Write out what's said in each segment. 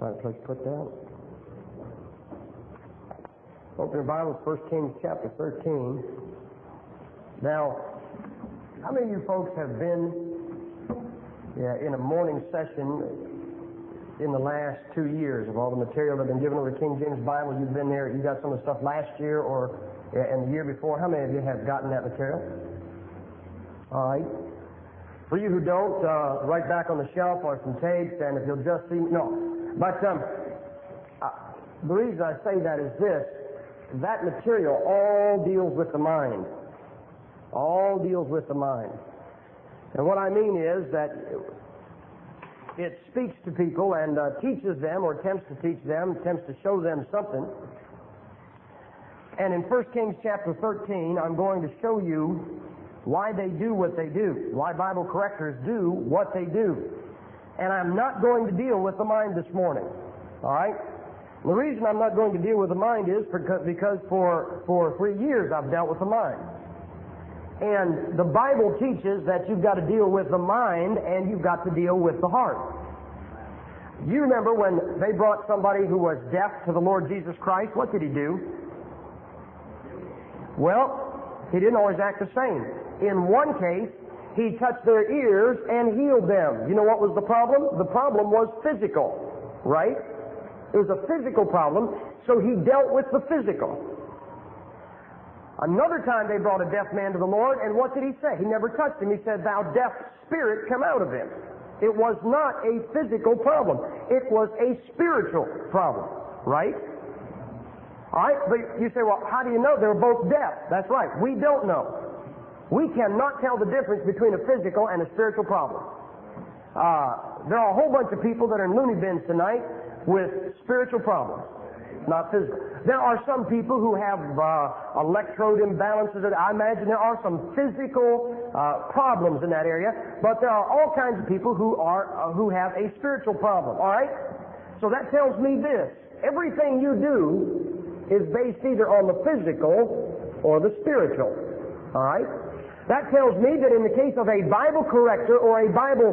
Find a place to put that. Open your Bibles, 1 Kings chapter 13. Now, how many of you folks have been in a morning session in the last 2 years of all the material that have been given over the King James Bible? You've been there, you got some of the stuff last year or and the year before. How many of you have gotten that material? All right. For you who don't, right back on the shelf are some tapes, and if you'll just see, no. But the reason I say that is this: that material all deals with the mind. All deals with the mind. And what I mean is that it speaks to people and teaches them, or attempts to teach them, attempts to show them something. And in 1 Kings chapter 13, I'm going to show you why they do what they do, why Bible correctors do what they do. And I'm not going to deal with the mind this morning. All right? The reason I'm not going to deal with the mind is because for 3 years I've dealt with the mind. And the Bible teaches that you've got to deal with the mind and you've got to deal with the heart. You remember when they brought somebody who was deaf to the Lord Jesus Christ, what did he do? Well, he didn't always act the same. In one case, he touched their ears and healed them. You know what was the problem? The problem was physical, right? It was a physical problem, so he dealt with the physical. Another time they brought a deaf man to the Lord, and what did he say? He never touched him. He said, "Thou deaf spirit, come out of him." It was not a physical problem. It was a spiritual problem, right? All right, but you say, well, how do you know? They were both deaf. That's right. We don't know. We cannot tell the difference between a physical and a spiritual problem. There are a whole bunch of people that are in loony bins tonight with spiritual problems, not physical. There are some people who have electrode imbalances. I imagine there are some physical problems in that area, but there are all kinds of people who have a spiritual problem. All right? So that tells me this: everything you do is based either on the physical or the spiritual. All right? That tells me that in the case of a Bible corrector or a Bible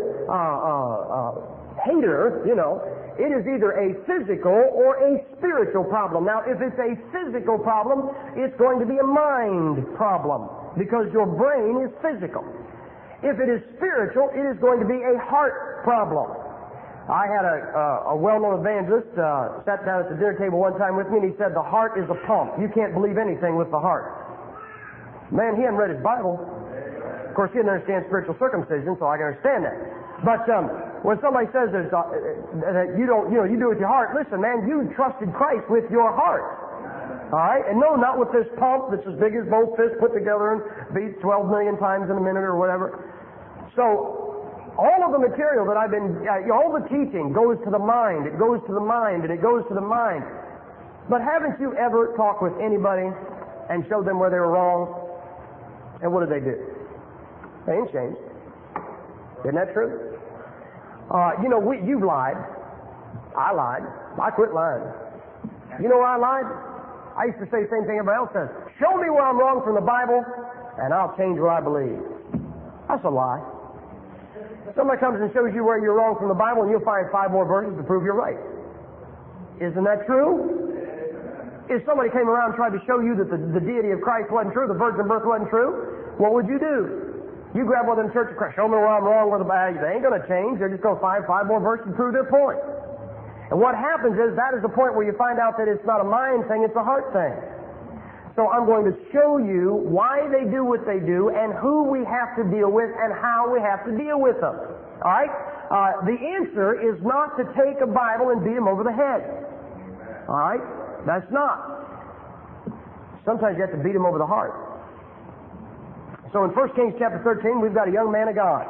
hater, it is either a physical or a spiritual problem. Now, if it's a physical problem, it's going to be a mind problem because your brain is physical. If it is spiritual, it is going to be a heart problem. I had a well-known evangelist sat down at the dinner table one time with me, and he said, "The heart is a pump. You can't believe anything with the heart." Man, he hadn't read his Bible. Of course, he didn't understand spiritual circumcision, so I can understand that. But when somebody says that you do it with your heart, listen, man, you trusted Christ with your heart. All right? And no, not with this pump that's as big as both fists put together and beats 12 million times in a minute or whatever. So all of the material that I've been, all the teaching goes to the mind. It goes to the mind, and it goes to the mind. But haven't you ever talked with anybody and showed them where they were wrong? And what did they do? They ain't changed. Isn't that true? You've lied. I lied. I quit lying. You know why I lied? I used to say the same thing everybody else says. Show me where I'm wrong from the Bible, and I'll change what I believe. That's a lie. Somebody comes and shows you where you're wrong from the Bible, and you'll find 5 more verses to prove you're right. Isn't that true? If somebody came around and tried to show you that the deity of Christ wasn't true, the virgin birth wasn't true, what would you do? You grab one of them Church of Christ, show me where I'm wrong with the Bible. They ain't going to change. They're just going to find 5 more verses to prove their point. And what happens is that is the point where you find out that it's not a mind thing, it's a heart thing. So I'm going to show you why they do what they do and who we have to deal with and how we have to deal with them. All right? The answer is not to take a Bible and beat them over the head. All right? That's not. Sometimes you have to beat them over the heart. So in 1 Kings chapter 13, we've got a young man of God.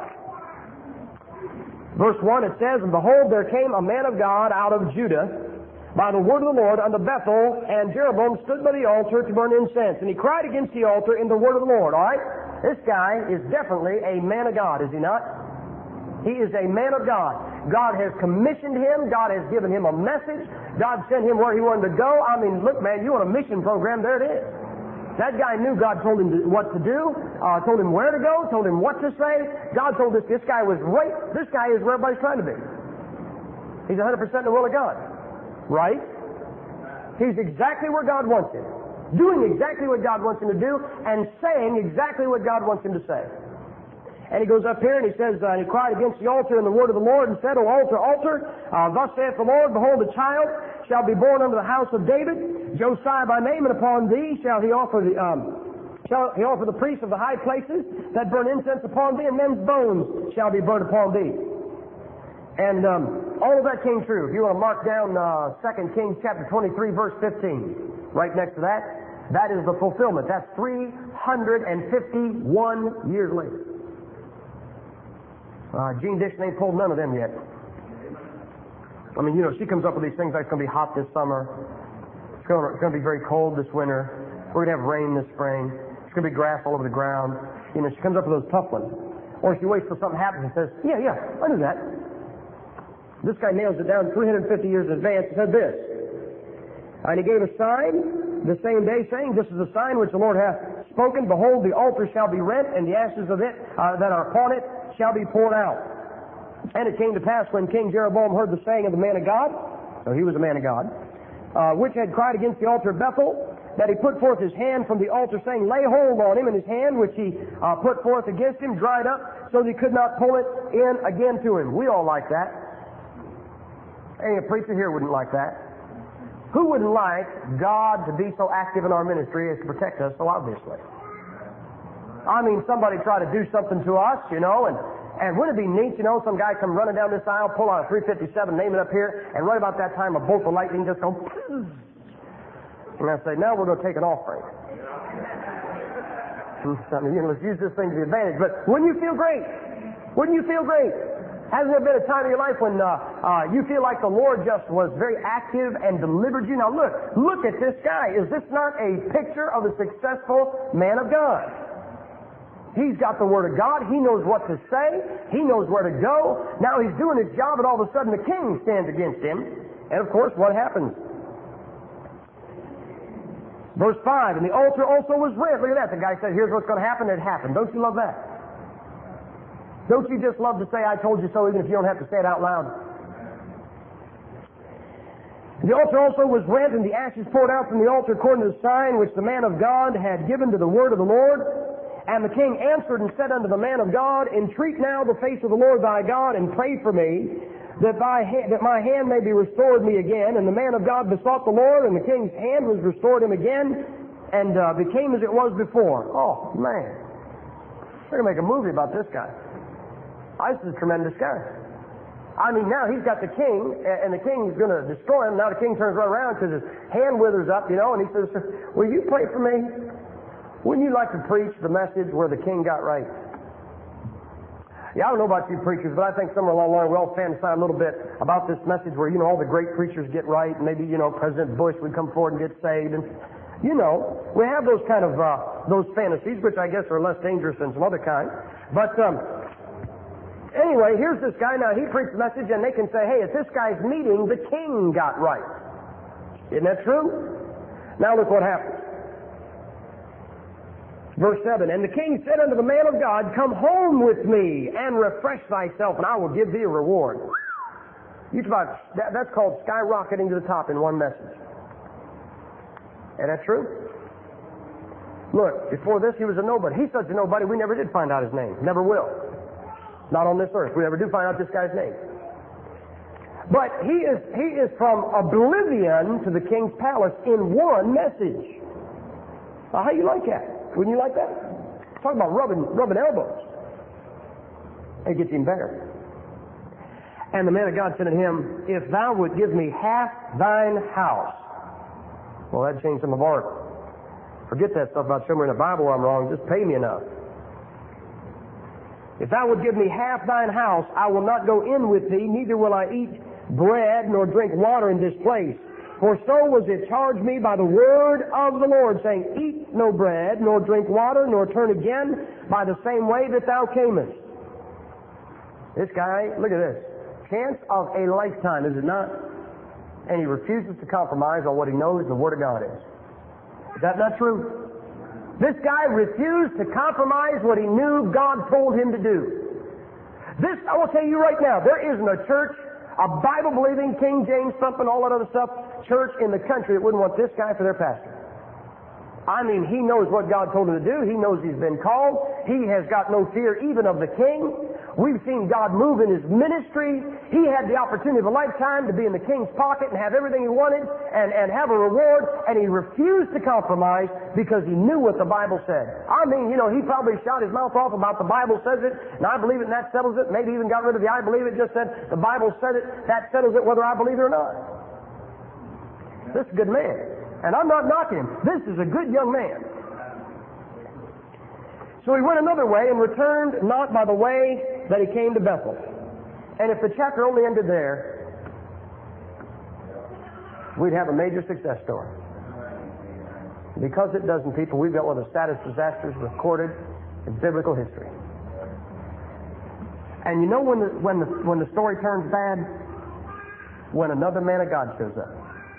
Verse 1, it says, "And behold, there came a man of God out of Judah by the word of the Lord unto Bethel, and Jeroboam stood by the altar to burn incense. And he cried against the altar in the word of the Lord." All right? This guy is definitely a man of God, is he not? He is a man of God. God has commissioned him. God has given him a message. God sent him where he wanted to go. I mean, look, man, you want a mission program, there it is. That guy knew God told him what to do, told him where to go, told him what to say. God told this guy was right. This guy is where everybody's trying to be. He's 100% in the will of God. right? He's exactly where God wants him, doing exactly what God wants him to do, and saying exactly what God wants him to say. And he goes up here and he says, he cried against the altar in the word of the Lord and said, O altar, altar, thus saith the Lord, behold, a child shall be born unto the house of David, Josiah by name, and upon thee shall he offer the priests of the high places that burn incense upon thee, and men's bones shall be burnt upon thee. And all of that came true. If you want to mark down 2 Kings chapter 23, verse 15, right next to that, that is the fulfillment. That's 351 years later. Jean Dixon ain't pulled none of them yet. I mean, she comes up with these things like it's going to be hot this summer. It's going to be very cold this winter. We're going to have rain this spring. It's going to be grass all over the ground. She comes up with those tough ones. Or she waits till something happens and says, yeah, I knew that. This guy nails it down 350 years in advance and said this. And he gave a sign the same day, saying, this is a sign which the Lord hath spoken. Behold, the altar shall be rent, and the ashes of it that are upon it shall be poured out. And it came to pass when King Jeroboam heard the saying of the man of God, so he was a man of God, which had cried against the altar of Bethel, that he put forth his hand from the altar, saying, lay hold on him, and his hand which he put forth against him dried up, so that he could not pull it in again to him. We all like that. Any preacher here wouldn't like that. Who wouldn't like God to be so active in our ministry as to protect us so obviously? I mean, somebody try to do something to us, and wouldn't it be neat, some guy come running down this aisle, pull out a 357, name it up here, and right about that time a bolt of lightning just go, and I say, now we're going to take an offering. Let's use this thing to the advantage. But wouldn't you feel great? Wouldn't you feel great? Hasn't there been a time in your life when you feel like the Lord just was very active and delivered you? Now look at this guy. Is this not a picture of a successful man of God? He's got the Word of God. He knows what to say. He knows where to go. Now he's doing his job, and all of a sudden the king stands against him. And of course, what happens? Verse 5, and the altar also was rent. Look at that. The guy said, here's what's going to happen. It happened. Don't you love that? Don't you just love to say, I told you so, even if you don't have to say it out loud? The altar also was rent, and the ashes poured out from the altar according to the sign which the man of God had given to the word of the Lord. And the king answered and said unto the man of God, entreat now the face of the Lord thy God, and pray for me, that my hand may be restored me again. And the man of God besought the Lord, and the king's hand was restored him again, and became as it was before. Oh, man. We're going to make a movie about this guy. This is a tremendous guy. I mean, now he's got the king, and the king's going to destroy him. Now the king turns right around because his hand withers up, and he says, will you pray for me? Wouldn't you like to preach the message where the king got right? Yeah, I don't know about you preachers, but I think somewhere along the line we all fantasize a little bit about this message where, all the great preachers get right, and maybe, President Bush would come forward and get saved, and, we have those kind of, those fantasies, which I guess are less dangerous than some other kind. But, anyway, here's this guy. Now, he preached the message, and they can say, hey, at this guy's meeting, the king got right. Isn't that true? Now, look what happens. Verse 7, and the king said unto the man of God, come home with me, and refresh thyself, and I will give thee a reward. That's called skyrocketing to the top in one message. Isn't that true? Look, before this, he was a nobody. He's such a nobody, we never did find out his name. Never will. Not on this earth. We never do find out this guy's name. But he is from oblivion to the king's palace in one message. Now, how you like that? Wouldn't you like that? Talk about rubbing elbows. It gets even better. And the man of God said to him, if thou would give me half thine house. Well, that'd change some of our... Forget that stuff about showing me in the Bible where I'm wrong. Just pay me enough. If thou would give me half thine house, I will not go in with thee, neither will I eat bread nor drink water in this place. For so was it charged me by the word of the Lord, saying, eat no bread, nor drink water, nor turn again by the same way that thou camest. This guy, look at this. Chance of a lifetime, is it not? And he refuses to compromise on what he knows the Word of God is. Is that not true? This guy refused to compromise what he knew God told him to do. I will tell you right now, there isn't a church a Bible-believing, King James thumping, all that other stuff, church in the country that wouldn't want this guy for their pastor. I mean, he knows what God told him to do. He knows he's been called. He has got no fear even of the king. We've seen God move in his ministry. He had the opportunity of a lifetime to be in the king's pocket and have everything he wanted and have a reward, and he refused to compromise because he knew what the Bible said. I mean, you know, he probably shot his mouth off about the Bible says it, and I believe it, and that settles it. Maybe even got rid of the I believe it, just said the Bible said it, that settles it whether I believe it or not. This is a good man. And I'm not knocking him. This is a good young man. So he went another way and returned not by the way that he came to Bethel. And if the chapter only ended there, we'd have a major success story. Because it doesn't, people, we've got one of the saddest disasters recorded in biblical history. And you know when the story turns bad? When another man of God shows up.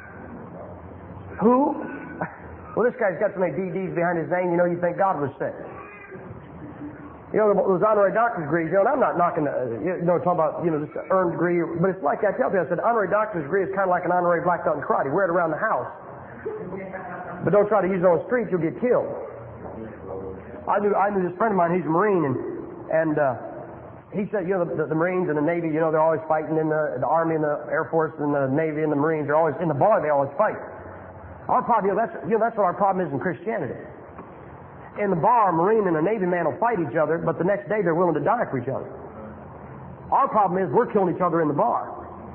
Who? Well, this guy's got so many DDs behind his name, you know, you think God was sick. You know, those honorary doctor's degrees, you know, and I'm not knocking, talking about, this earned degree, but it's like I tell you, I said, honorary doctor's degree is kind of like an honorary black belt in karate. Wear it around the house. But don't try to use it on the street, you'll get killed. I knew this friend of mine, he's a Marine, and he said, the Marines and the Navy, they're always fighting in the Army and the Air Force and the Navy and the Marines, they're always, in the bar, they always fight. Our problem, that's what our problem is in Christianity. In the bar, a Marine and a Navy man will fight each other, but the next day they're willing to die for each other. Our problem is we're killing each other in the bar.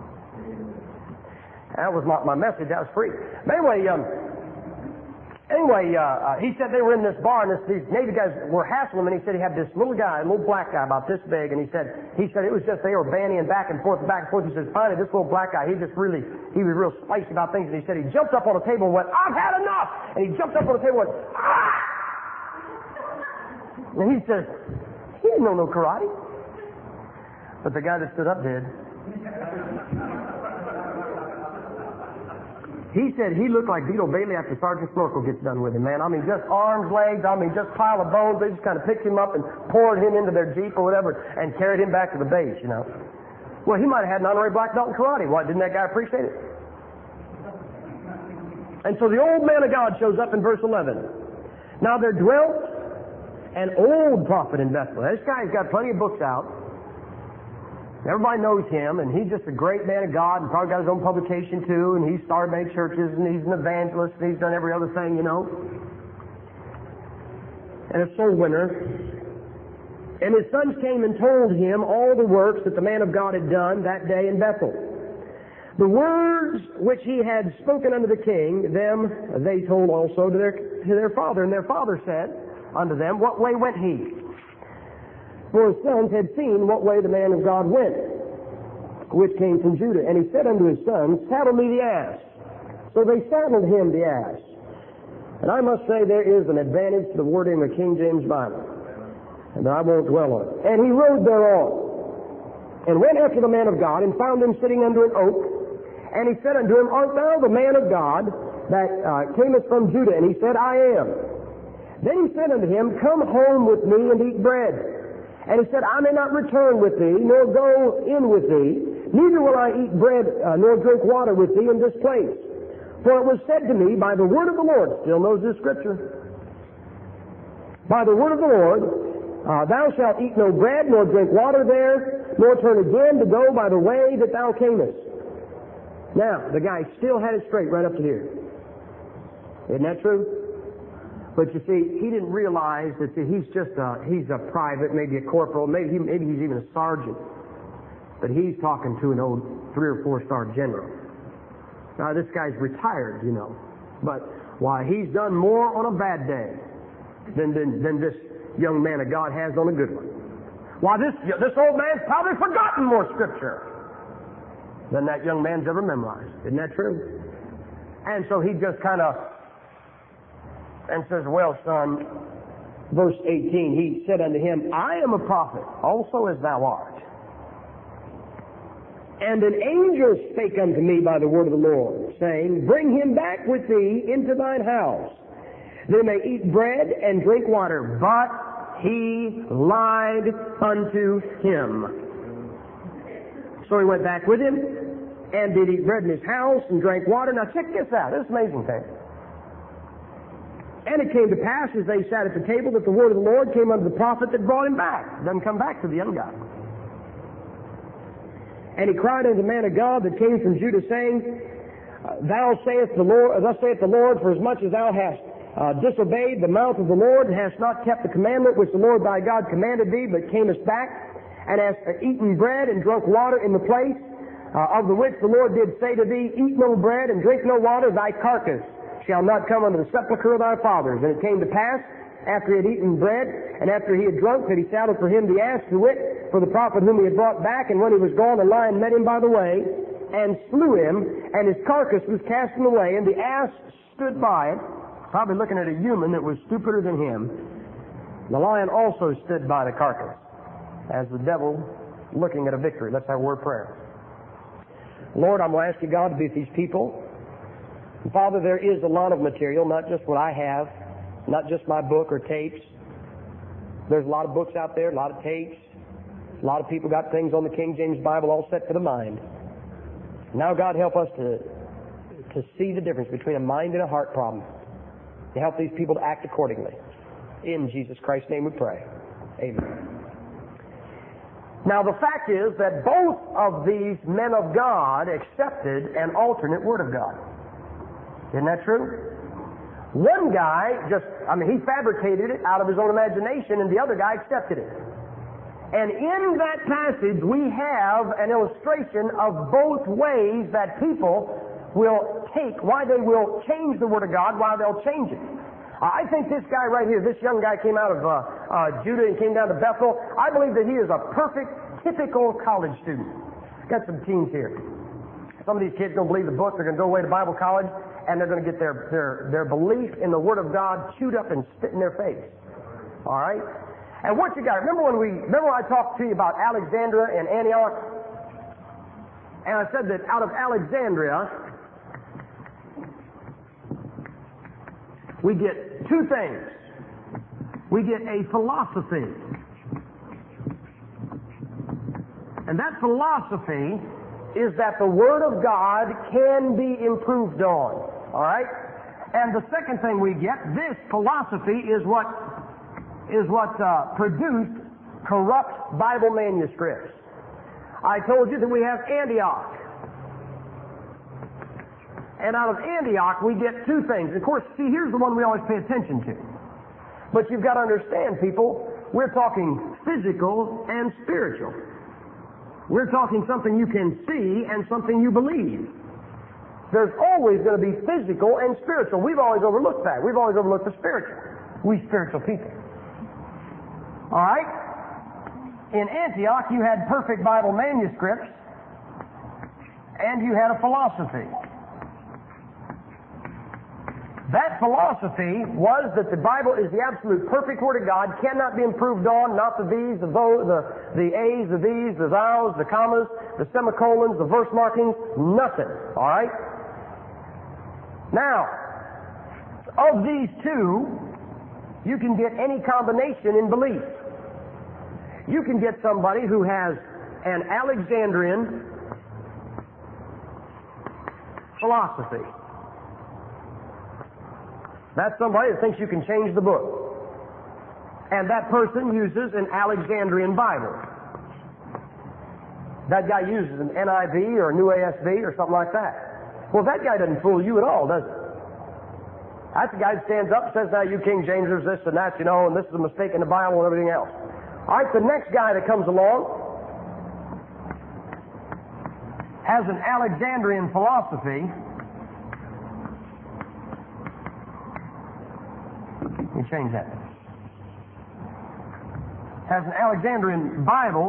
That was not my message, that was free. But he said they were in this bar, and these Navy guys were hassling him, and he said he had this little guy, a little black guy about this big, and he said it was just they were bandying back and forth. He says, finally, this little black guy, he was real spicy about things, and he said he jumped up on the table and went, I've had enough! And he jumped up on the table and went, ah! And he says, he didn't know no karate. But the guy that stood up did. He said he looked like Vito Bailey after Sergeant Snorkel gets done with him, man. I mean, just arms, legs, just pile of bones. They just kind of picked him up and poured him into their Jeep or whatever and carried him back to the base, Well, he might have had an honorary black belt in karate. Why, didn't that guy appreciate it? And so the old man of God shows up in verse 11. Now there dwelt an old prophet in Bethel. This guy's got plenty of books out. Everybody knows him, and he's just a great man of God, and probably got his own publication too, and he's started many churches, and he's an evangelist, and he's done every other thing, and a soul winner. And his sons came and told him all the works that the man of God had done that day in Bethel. The words which he had spoken unto the king, them they told also to their father, and their father said unto them, what way went he? For his sons had seen what way the man of God went, which came from Judah. And he said unto his sons, saddle me the ass. So they saddled him the ass. And I must say there is an advantage to the wording of the King James Bible. And I won't dwell on it. And he rode thereon, and went after the man of God, and found him sitting under an oak. And he said unto him, art thou the man of God that camest from Judah? And he said, I am. Then he said unto him, come home with me and eat bread. And he said, I may not return with thee, nor go in with thee, neither will I eat bread nor drink water with thee in this place. For it was said to me by the word of the Lord, still knows this scripture, by the word of the Lord, thou shalt eat no bread nor drink water there, nor turn again to go by the way that thou camest. Now, the guy still had it straight right up to here. Isn't that true? But you see, he didn't realize that he's a private, maybe a corporal, maybe he's even a sergeant. But he's talking to an old 3 or 4 star general. Now this guy's retired, But why, he's done more on a bad day than this young man of God has on a good one. Why, this old man's probably forgotten more scripture than that young man's ever memorized. Isn't that true? And so he just kind of and says, well, son, verse 18, he said unto him, I am a prophet, also as thou art. And an angel spake unto me by the word of the Lord, saying, bring him back with thee into thine house. They may eat bread and drink water. But he lied unto him, So he went back with him and did eat bread in his house and drank water. Now check this out. This is an amazing thing. And it came to pass as they sat at the table that the word of the Lord came unto the prophet that brought him back. Doesn't come back to the young guy. And he cried unto the man of God that came from Judah, saying, thus saith the Lord, for as much as thou hast disobeyed the mouth of the Lord, and hast not kept the commandment which the Lord thy God commanded thee, but camest back, and hast eaten bread and drunk water in the place of the which the Lord did say to thee, eat no bread and drink no water, thy carcass shall not come unto the sepulchre of thy fathers. And it came to pass, after he had eaten bread, and after he had drunk, that he saddled for him the ass, to wit, for the prophet whom he had brought back. And when he was gone, the lion met him by the way, and slew him, and his carcass was cast in the way, and the ass stood by it, probably looking at a human that was stupider than him. The lion also stood by the carcass, as the devil looking at a victory. Let's have a word of prayer. Lord, I'm going to ask you, God, to be with these people. Father, there is a lot of material, not just what I have, not just my book or tapes. There's a lot of books out there, a lot of tapes. A lot of people got things on the King James Bible all set for the mind. Now, God, help us to see the difference between a mind and a heart problem. To help these people to act accordingly. In Jesus Christ's name we pray. Amen. Now, the fact is that both of these men of God accepted an alternate Word of God. Isn't that true? One guy he fabricated it out of his own imagination, and the other guy accepted it. And in that passage, we have an illustration of both ways that people will take, why they will change the Word of God, why they'll change it. I think this guy right here, this young guy came out of Judah and came down to Bethel. I believe that he is a perfect, typical college student. Got some teens here. Some of these kids don't believe the book. They're going to go away to Bible college, and they're going to get their belief in the Word of God chewed up and spit in their face. All right? And what you got? Remember when I talked to you about Alexandria and Antioch? And I said that out of Alexandria, we get two things. We get a philosophy. And that philosophy is that the Word of God can be improved on. All right? And the second thing we get, this philosophy is what produced corrupt Bible manuscripts. I told you that we have Antioch. And out of Antioch, we get two things. Of course, see, here's the one we always pay attention to. But you've got to understand, people, we're talking physical and spiritual. We're talking something you can see and something you believe. There's always going to be physical and spiritual. We've always overlooked that. We've always overlooked the spiritual. We spiritual people. All right? In Antioch, you had perfect Bible manuscripts, and you had a philosophy. That philosophy was that the Bible is the absolute perfect Word of God, cannot be improved on, not the these, the those, the a's, the these, the thous, the commas, the semicolons, the verse markings, nothing. All right? Now, of these two, you can get any combination in belief. You can get somebody who has an Alexandrian philosophy. That's somebody that thinks you can change the book. And that person uses an Alexandrian Bible. That guy uses an NIV or a New ASV or something like that. Well, that guy doesn't fool you at all, does it? That's the guy that stands up and says, now you King Jamesers, this and that, and this is a mistake in the Bible and everything else. All right, the next guy that comes along has an Alexandrian philosophy. Let me change that. Has an Alexandrian Bible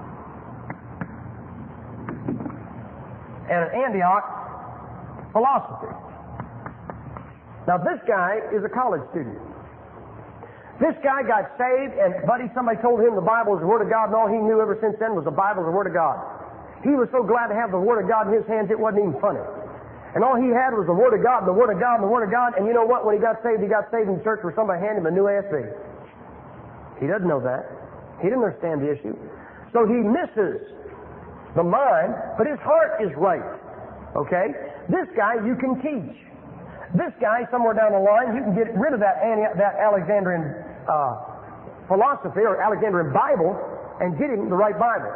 and an Antioch philosophy. Now this guy is a college student. This guy got saved, and somebody told him the Bible is the Word of God, and all he knew ever since then was the Bible is the Word of God. He was so glad to have the Word of God in his hands, it wasn't even funny. And all he had was the Word of God, and the Word of God, and the Word of God. And you know what? When he got saved in the church where somebody handed him a New ASV. He doesn't know that. He didn't understand the issue. So he misses the mind, but his heart is right. Okay? This guy you can teach. This guy, somewhere down the line, you can get rid of that Alexandrian philosophy or Alexandrian Bible and get him the right Bible.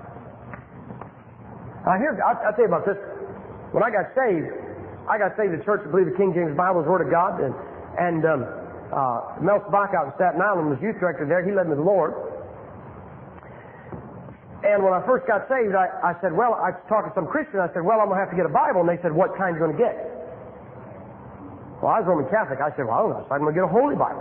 Now I'll tell you about this. When I got saved in church to believe the King James Bible is the Word of God, and Mel Sabak out in Staten Island was youth director there. He led me to the Lord. And when I first got saved, I said, well, I talked to some Christian. I said, well, I'm going to have to get a Bible. And they said, what kind are you going to get? Well, I was Roman Catholic. I said, well, I don't know. So I'm going to get a Holy Bible.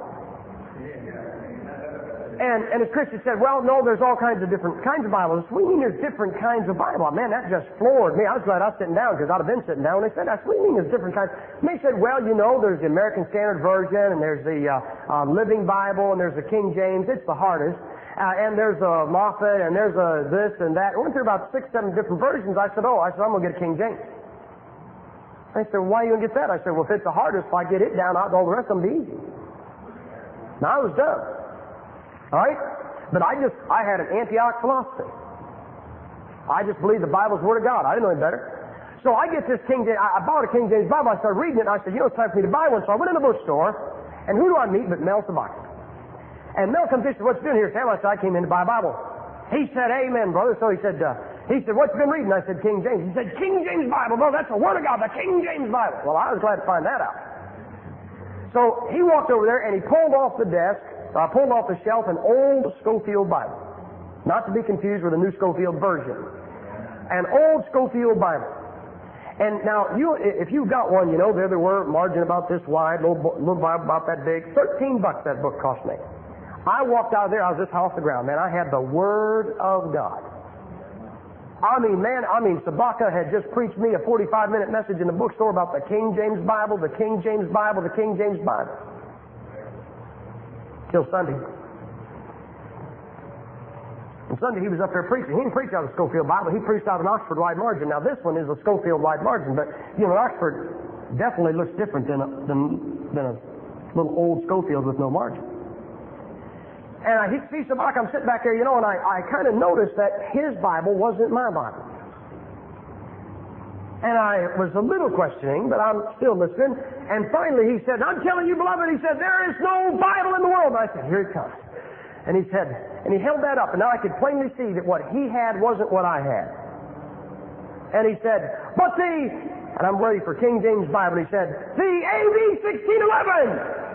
And the Christian said, well, no, there's all kinds of different kinds of Bibles. What do you mean there's different kinds of Bible? Man, that just floored me. I was glad I was sitting down because I'd have been sitting down. And they said, what do you mean there's different kinds? And they said, well, you know, there's the American Standard Version, and there's the Living Bible, and there's the King James. It's the hardest. And there's a Moffat, and there's a this and that. I went through about 6, 7 different versions. I said, I'm going to get a King James. They said, well, why are you going to get that? I said, well, if it's the hardest, if I get it down, all the rest of them will be easy. Now, I was done. All right? But I had an Antioch philosophy. I just believed the Bible's the Word of God. I didn't know any better. So I get this King James, I bought a King James Bible, I started reading it, and I said, it's time for me to buy one. So I went in the bookstore, and who do I meet but Mel Sabak? And Mel comes in and said, what you doing here, Sam? I said, I came in to buy a Bible. He said, amen, brother. So he said, what you been reading? I said, King James. He said, King James Bible, bro, that's the Word of God, the King James Bible. Well, I was glad to find that out. So he walked over there, and he pulled off the desk, pulled off the shelf an old Scofield Bible. Not to be confused with a new Scofield version. An old Scofield Bible. And now, if you've got one, there they were, margin about this wide, little Bible about that big. $13 that book cost me. I walked out of there, I was this high off the ground. Man, I had the Word of God. Sabaka had just preached me a 45-minute message in the bookstore about the King James Bible, the King James Bible, the King James Bible. Till Sunday. And Sunday he was up there preaching. He didn't preach out of the Scofield Bible. He preached out of an Oxford Wide Margin. Now this one is a Scofield Wide Margin, but Oxford definitely looks different than a little old Scofield with no margin. And I see Sabak, I'm sitting back there, and I kind of noticed that his Bible wasn't my Bible. And I was a little questioning, but I'm still listening. And finally he said, I'm telling you, beloved, he said, there is no Bible in the world. And I said, here it comes. And he said, and he held that up, and now I could plainly see that what he had wasn't what I had. And he said, and I'm ready for King James Bible, he said, the AV 1611.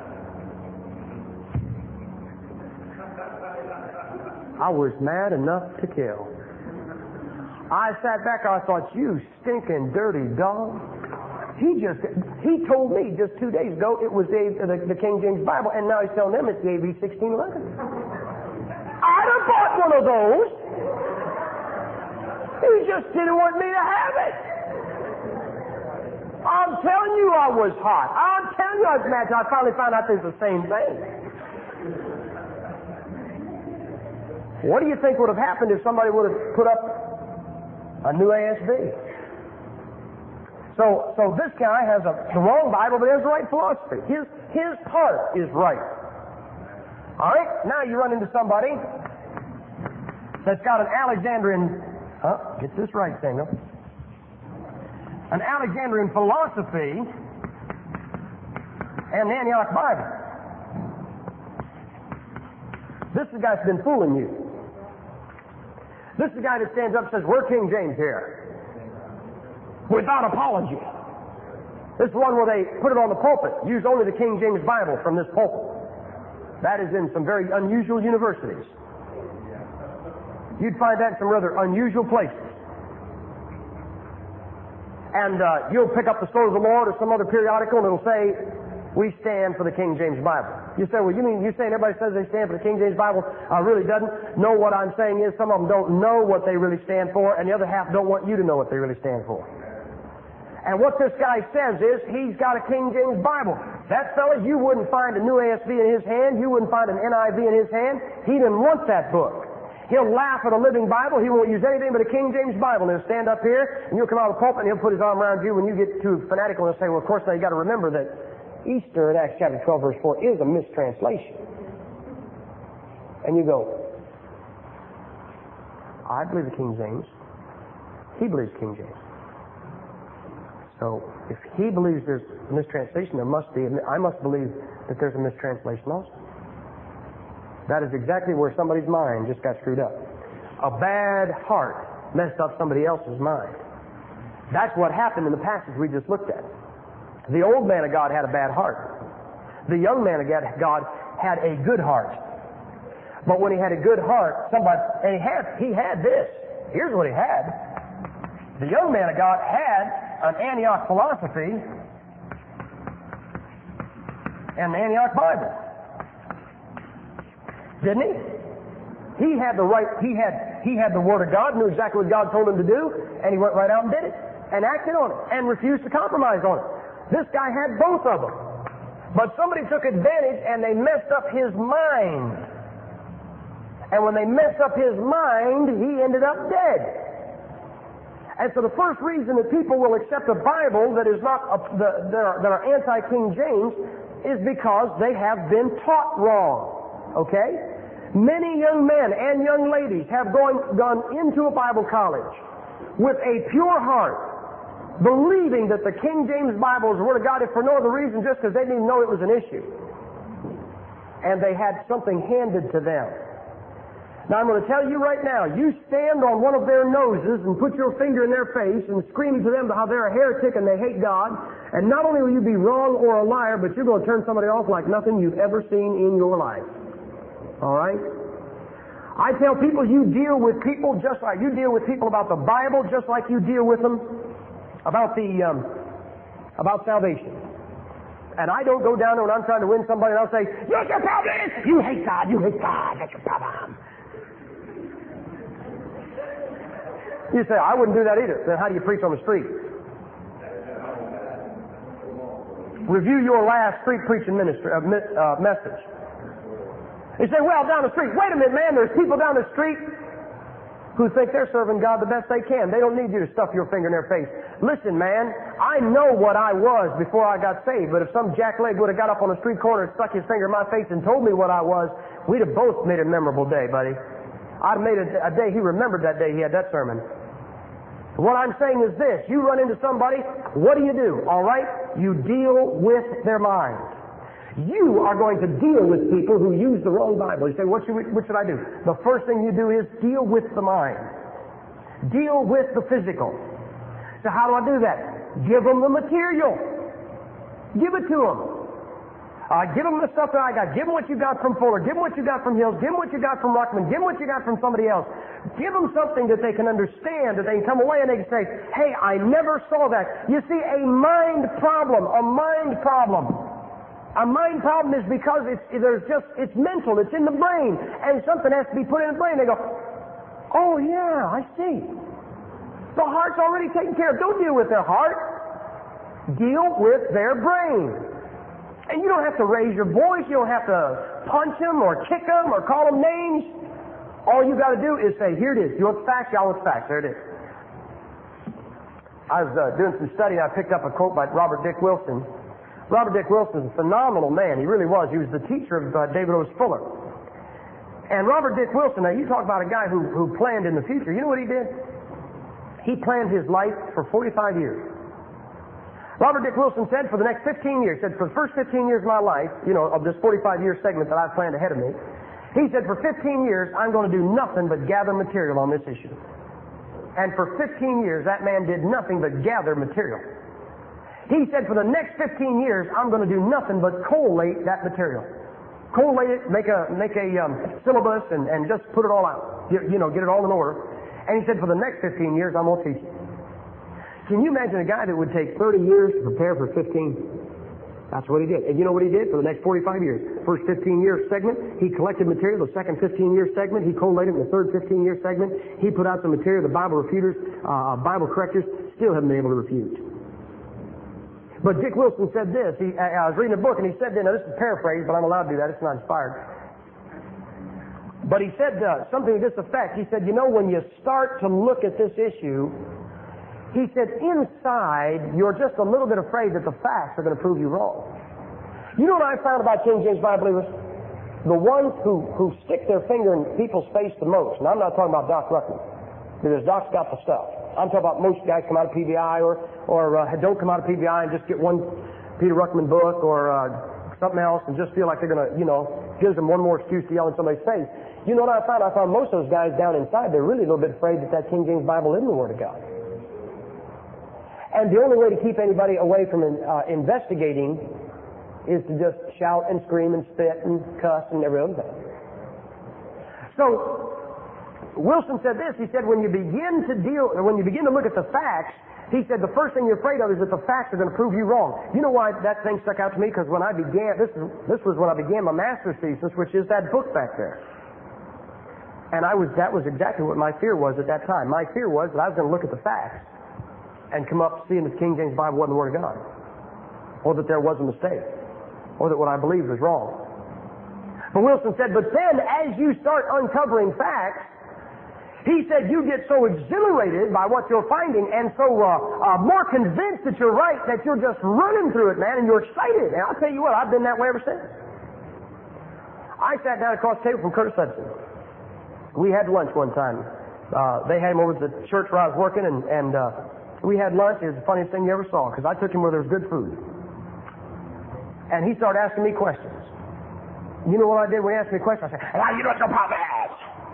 I was mad enough to kill. I sat back, I thought, you stinking dirty dog. He told me just 2 days ago it was the King James Bible, and now he's telling them it's the AV 1611. I'd have bought one of those. He just didn't want me to have it. I'm telling you I was hot. I'm telling you I was mad. I finally found out there's the same thing. What do you think would have happened if somebody would have put up a new ASV? So this guy has the wrong Bible, but he has the right philosophy. His heart is right. All right? Now you run into somebody that's got an Alexandrian, get this right, Samuel, an Alexandrian philosophy and the Antioch Bible. This is the guy that's been fooling you. This is the guy that stands up and says, we're King James here. Without apology. This is one where they put it on the pulpit. Use only the King James Bible from this pulpit. That is in some very unusual universities. You'd find that in some rather unusual places. And you'll pick up the Sword of the Lord or some other periodical and it'll say, we stand for the King James Bible. You say, well, you mean you're saying everybody says they stand for the King James Bible really doesn't? No, what I'm saying is some of them don't know what they really stand for, and the other half don't want you to know what they really stand for. And what this guy says is he's got a King James Bible. That fella, you wouldn't find a new ASV in his hand. You wouldn't find an NIV in his hand. He didn't want that book. He'll laugh at a Living Bible. He won't use anything but a King James Bible. And he'll stand up here, and you'll come out of the pulpit, and he'll put his arm around you when you get too fanatical and say, well, of course, now you got to remember that Easter in Acts chapter 12, verse 4 is a mistranslation. And you go, I believe the King James. He believes King James. So if he believes there's a mistranslation, I must believe that there's a mistranslation also. That is exactly where somebody's mind just got screwed up. A bad heart messed up somebody else's mind. That's what happened in the passage we just looked at. The old man of God had a bad heart. The young man of God had a good heart. But when he had a good heart, and he had this. Here's what he had. The young man of God had an Antioch philosophy and the Antioch Bible. Didn't he? He had the right, he had the Word of God, knew exactly what God told him to do, and he went right out and did it, and acted on it, and refused to compromise on it. This guy had both of them. But somebody took advantage and they messed up his mind. And when they messed up his mind, he ended up dead. And so the first reason that people will accept a Bible that is not that are anti-King James is because they have been taught wrong. Okay? Many young men and young ladies have gone into a Bible college with a pure heart, believing that the King James Bible is the Word of God, if for no other reason, just because they didn't even know it was an issue. And they had something handed to them. Now I'm going to tell you right now, you stand on one of their noses and put your finger in their face and scream to them how they're a heretic and they hate God, and not only will you be wrong or a liar, but you're going to turn somebody off like nothing you've ever seen in your life. All right? I tell people you deal with people just like you deal with people about the Bible, just like you deal with them about salvation. And I don't go down there when I'm trying to win somebody and I'll say, "Your problem is you hate God, that's your problem." You say, "I wouldn't do that either." Then how do you preach on the street? Review your last street preaching message. You say, "Well, down the street." Wait a minute, man, there's people down the street who think they're serving God the best they can. They don't need you to stuff your finger in their face. Listen, man, I know what I was before I got saved, but if some jackleg would have got up on a street corner and stuck his finger in my face and told me what I was, we'd have both made a memorable day, buddy. I'd have made a day he remembered that day he had that sermon. What I'm saying is this: you run into somebody, what do? All right? You deal with their mind. You are going to deal with people who use the wrong Bible. You say, what should I do? The first thing you do is deal with the mind. Deal with the physical. So how do I do that? Give them the material. Give it to them. Give them the stuff that I got. Give them what you got from Fuller. Give them what you got from Hills. Give them what you got from Ruckman. Give them what you got from somebody else. Give them something that they can understand, that they can come away and they can say, "Hey, I never saw that." You see, a mind problem. A mind problem is because it's mental, it's in the brain, and something has to be put in the brain. They go, "Oh yeah, I see. The heart's already taken care of." Don't deal with their heart. Deal with their brain. And you don't have to raise your voice, you don't have to punch them or kick them or call them names. All you got to do is say, "Here it is. You want facts? Y'all want facts. There it is." I was doing some study and I picked up a quote by Robert Dick Wilson. Robert Dick Wilson is a phenomenal man. He really was. He was the teacher of David O. Fuller. And Robert Dick Wilson, now you talk about a guy who planned in the future. You know what he did? He planned his life for 45 years. Robert Dick Wilson said for the next 15 years, said for the first 15 years of my life, of this 45-year segment that I've planned ahead of me, he said for 15 years I'm going to do nothing but gather material on this issue. And for 15 years that man did nothing but gather material. He said for the next 15 years I'm going to do nothing but collate that material. Collate it, make a syllabus and just put it all out. Get it all in order. And he said for the next 15 years I'm going to teach it. Can you imagine a guy that would take 30 years to prepare for 15? That's what he did. And you know what he did for the next 45 years? First 15-year segment, he collected material. The second 15-year segment, he collated it. In the third 15-year segment, he put out some material. The Bible refuters, Bible correctors still haven't been able to refute. But Dick Wilson said this. I was reading a book and he said, now this is paraphrased, but I'm allowed to do that. It's not inspired. But he said something to this effect. He said, when you start to look at this issue, he said, inside, you're just a little bit afraid that the facts are going to prove you wrong. You know what I found about King James Bible believers? The ones who stick their finger in people's face the most, and I'm not talking about Doc Ruckman, because Doc's got the stuff. I'm talking about most guys come out of PBI or don't come out of PBI and just get one Peter Ruckman book or something else and just feel like they're going to, gives them one more excuse to yell in somebody's face. You know what I found? I found most of those guys down inside, they're really a little bit afraid that King James Bible isn't the Word of God. And the only way to keep anybody away from investigating is to just shout and scream and spit and cuss and every other thing. So, Wilson said this. He said, when you begin to look at the facts, he said the first thing you're afraid of is that the facts are going to prove you wrong. You know why that thing stuck out to me? Because when I began, this was when I began my master's thesis, which is that book back there. And that was exactly what my fear was at that time. My fear was that I was going to look at the facts and come up seeing that the King James Bible wasn't the Word of God, or that there was a mistake, or that what I believed was wrong. But Wilson said, but then as you start uncovering facts, he said you get so exhilarated by what you're finding and so more convinced that you're right that you're just running through it, man, and you're excited. And I'll tell you what, I've been that way ever since. I sat down across the table from Curtis Hudson. We had lunch one time. They had him over at the church where I was working, and we had lunch. It was the funniest thing you ever saw because I took him where there was good food. And he started asking me questions. You know what I did when he asked me a question? I said, "Now you know what your papa has."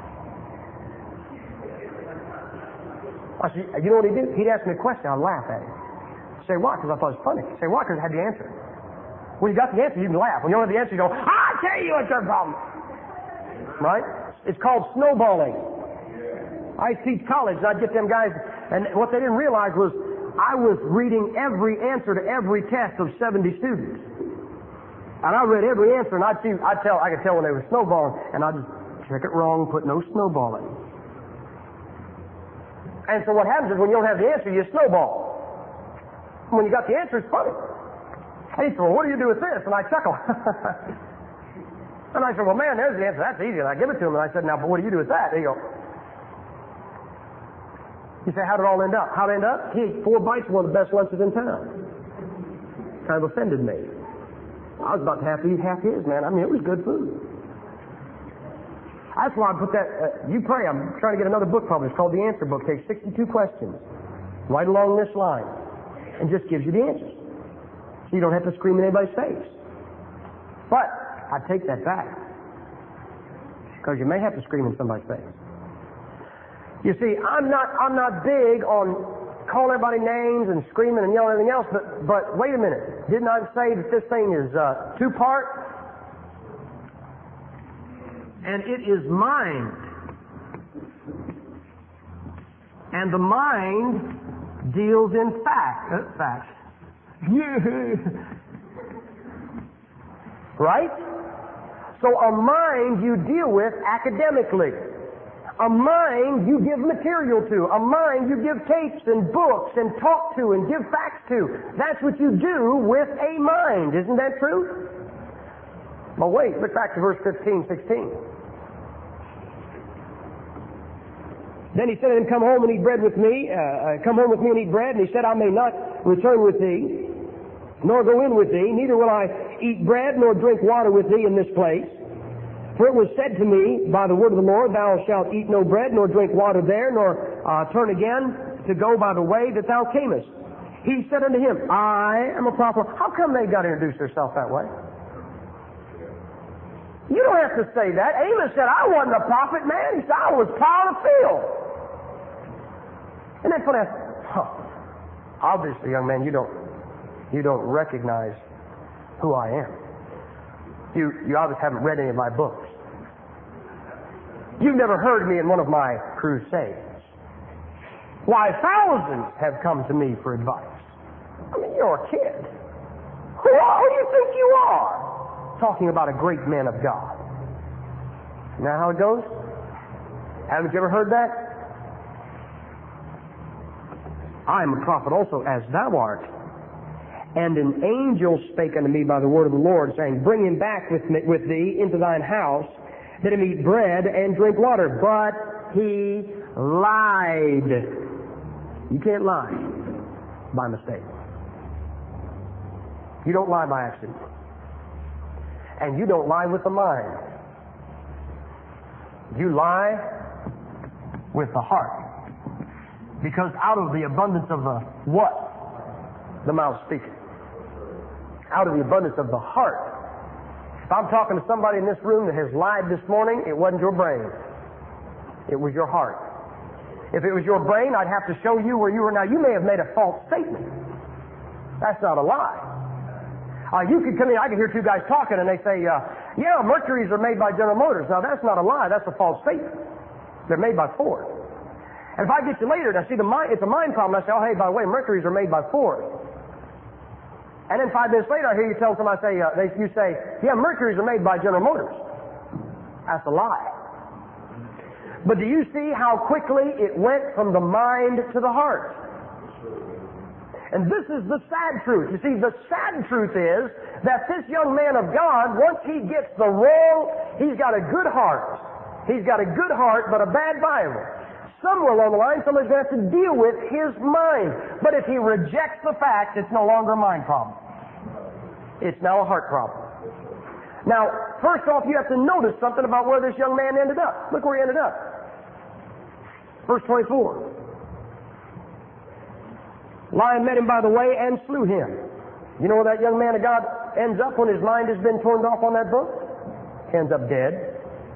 I said, you know what he'd do? He'd ask me a question. I'd laugh at him. Say why? Because I thought it was funny. Say why? Because I had the answer. When you got the answer, you can laugh. When you don't have the answer, you go, "I tell you what's your problem." Right? It's called snowballing. I teach college, and I'd get them guys, and what they didn't realize was I was reading every answer to every test of 70 students. And I read every answer, and I could tell when they were snowballing, and I'd just check it wrong, put no snowballing. And so what happens is when you don't have the answer, you snowball. When you got the answer, it's funny. And he said, "Well, what do you do with this?" And I chuckle. And I said, "Well, man, there's the answer. That's easy." And I give it to him, and I said, "Now, but what do you do with that?" And he goes, you say, "How did it all end up?" How did it end up? He ate 4 bites of one of the best lunches in town. Kind of offended me. I was about to have to eat half his, man. I mean, it was good food. That's why I put that, you pray, I'm trying to get another book published called The Answer Book. Takes 62 questions, right along this line, and just gives you the answers. So you don't have to scream in anybody's face. But, I take that back. Because you may have to scream in somebody's face. You see, I'm not big on calling everybody names and screaming and yelling and everything else, but wait a minute. Didn't I say that this thing is 2-part? And it is mind. And the mind deals in facts. Right? So a mind you deal with academically. A mind you give material to. A mind you give tapes and books and talk to and give facts to. That's what you do with a mind. Isn't that true? But wait, look back to verse 15, 16. Then he said to him, come home and eat bread with me. Come home with me and eat bread. And he said, I may not return with thee, nor go in with thee. Neither will I eat bread nor drink water with thee in this place. For it was said to me by the word of the Lord, thou shalt eat no bread nor drink water there, nor turn again to go by the way that thou camest. He said unto him, I am a prophet. How come they got to introduce themselves that way? You don't have to say that. Amos said, I wasn't a prophet, man. He said, I was plowing a field. And that's when I said, obviously, young man, you don't recognize who I am. You obviously haven't read any of my books. You've never heard me in one of my crusades. Why, thousands have come to me for advice. I mean, you're a kid. Who do you think you are? Talking about a great man of God. You know how it goes? Haven't you ever heard that? I am a prophet also, as thou art. And an angel spake unto me by the word of the Lord, saying, bring him back with thee into thine house, that he may eat bread and drink water. But he lied. You can't lie by mistake. You don't lie by accident. And you don't lie with the mind. You lie with the heart. Because out of the abundance of the what? The mouth speaketh. Out of the abundance of the heart. If I'm talking to somebody in this room that has lied this morning, it wasn't your brain. It was your heart. If it was your brain, I'd have to show you where you were. Now, you may have made a false statement. That's not a lie. You could come in, I can hear two guys talking, and they say, yeah, Mercuries are made by General Motors. Now, that's not a lie. That's a false statement. They're made by Ford. And if I get you later and I see it's a mind problem, I say, oh, hey, by the way, Mercuries are made by Ford. And then 5 minutes later, I hear you tell somebody, you say, yeah, Mercuries are made by General Motors. That's a lie. But do you see how quickly it went from the mind to the heart? And this is the sad truth. You see, the sad truth is that this young man of God, once he gets the wrong, he's got a good heart. He's got a good heart, but a bad Bible. Somewhere along the line, somebody's going to have to deal with his mind. But if he rejects the fact, it's no longer a mind problem. It's now a heart problem. Now, first off, you have to notice something about where this young man ended up. Look where he ended up. Verse 24. Lion met him by the way and slew him. You know where that young man of God ends up when his mind has been turned off on that book? He ends up dead.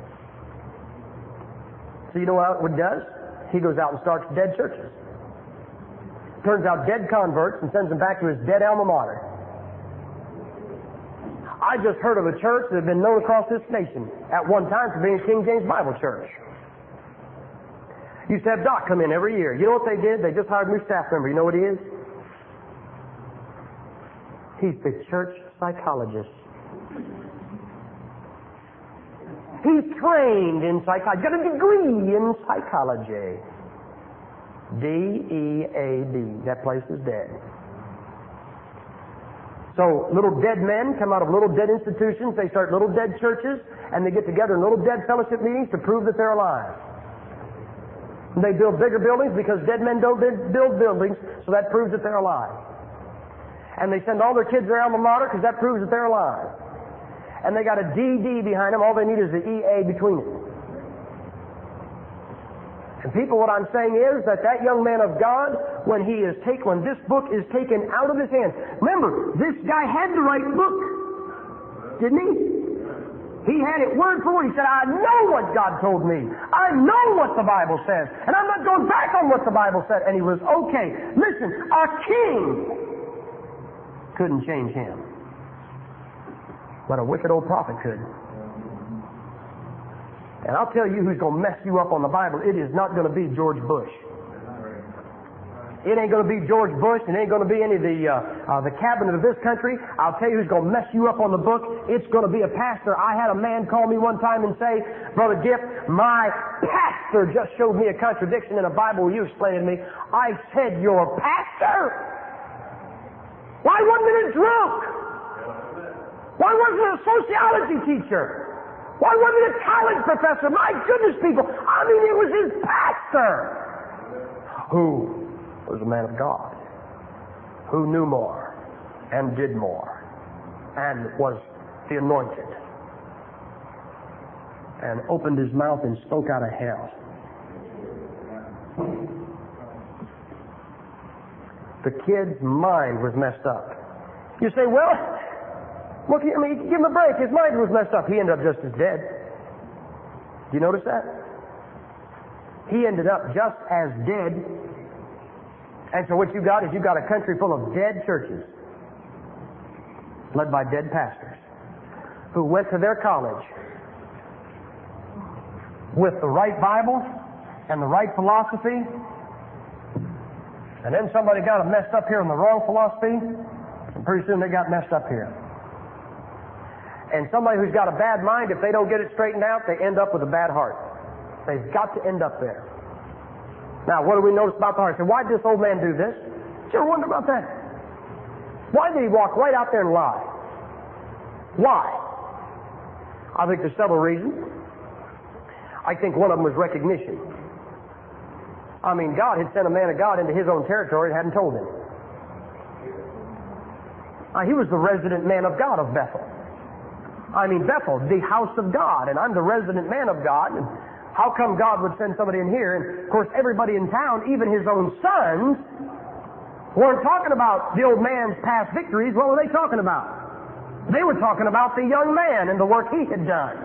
So you know what it does? He goes out and starts dead churches. Turns out dead converts and sends them back to his dead alma mater. I just heard of a church that had been known across this nation at one time for being King James Bible Church. Used to have Doc come in every year. You know what they did? They just hired a new staff member. You know what he is? He's the church psychologist. He's trained in psychology. Got a degree in psychology. D-E-A-D. That place is dead. So little dead men come out of little dead institutions. They start little dead churches, and they get together in little dead fellowship meetings to prove that they're alive. And they build bigger buildings because dead men don't build buildings, so that proves that they're alive. And they send all their kids their alma mater because that proves that they're alive. And they got a D.D. behind them. All they need is the E.A. between it. And people, what I'm saying is that young man of God, when this book is taken out of his hands. Remember, this guy had the right book, didn't he? He had it word for word. He said, I know what God told me. I know what the Bible says. And I'm not going back on what the Bible said. And he was okay. Listen, a king couldn't change him. But a wicked old prophet could. And I'll tell you who's going to mess you up on the Bible. It is not going to be George Bush. It ain't going to be George Bush. It ain't going to be any of the cabinet of this country. I'll tell you who's going to mess you up on the book. It's going to be a pastor. I had a man call me one time and say, Brother Giff, my pastor just showed me a contradiction in a Bible you explained to me. I said, your pastor? Why wasn't it a drunk? Why wasn't it a sociology teacher? Why wasn't it a college professor? My goodness, people. I mean, it was his pastor. Who was a man of God, who knew more and did more and was the anointed and opened his mouth and spoke out of hell. The kid's mind was messed up. You say, well, look, give him a break. His mind was messed up. He ended up just as dead. Do you notice that? He ended up just as dead. And so what you got is you got a country full of dead churches led by dead pastors who went to their college with the right Bible and the right philosophy, and then somebody got them messed up here in the wrong philosophy, and pretty soon they got messed up here. And somebody who's got a bad mind, if they don't get it straightened out, they end up with a bad heart. They've got to end up there. Now, what do we notice about the heart? So why did this old man do this? Did you ever wonder about that? Why did he walk right out there and lie? Why? I think there's several reasons. I think one of them was recognition. I mean, God had sent a man of God into his own territory and hadn't told him. He was the resident man of God of Bethel. I mean, Bethel, the house of God, and I'm the resident man of God. And How come God would send somebody in here? And of course, everybody in town, even his own sons, weren't talking about the old man's past victories. What were they talking about? They were talking about the young man and the work he had done.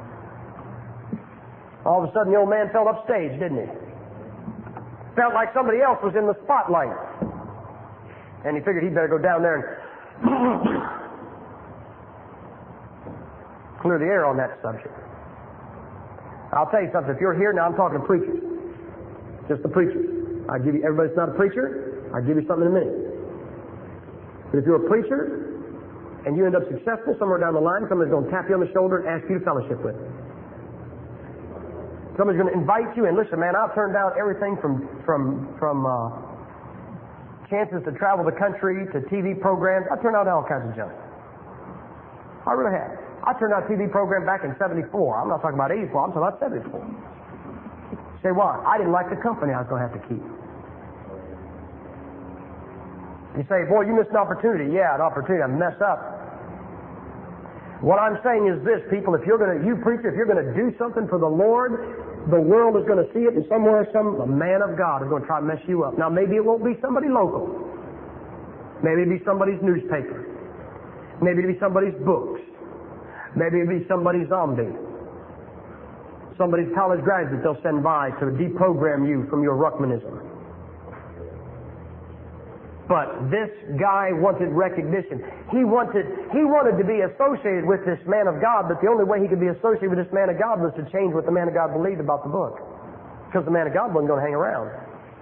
All of a sudden, the old man felt upstage, didn't he? Felt like somebody else was in the spotlight. And he figured he'd better go down there and clear the air on that subject. I'll tell you something. If you're here now, I'm talking to preachers. Just the preachers. I give you, everybody's not a preacher, I'll give you something in a minute. But if you're a preacher and you end up successful somewhere down the line, somebody's going to tap you on the shoulder and ask you to fellowship with them. Somebody's going to invite you in. Listen, man, I've turned down everything from chances to travel the country to TV programs. I turned out all kinds of junk. I really have. I turned out a TV program back in 74. I'm not talking about 84. I'm talking about 74. Say what? I didn't like the company I was going to have to keep. You say, boy, you missed an opportunity. Yeah, an opportunity. I messed up. What I'm saying is this, people, if you're going to, you preacher, if you're going to do something for the Lord, the world is going to see it, and somewhere, a man of God is going to try to mess you up. Now, maybe it won't be somebody local. Maybe it'll be somebody's newspaper. Maybe it'll be somebody's books. Maybe it'll be somebody's zombie. Somebody's college graduate they'll send by to deprogram you from your Ruckmanism. But this guy wanted recognition. He wanted to be associated with this man of God, but the only way he could be associated with this man of God was to change what the man of God believed about the book. Because the man of God wasn't going to hang around.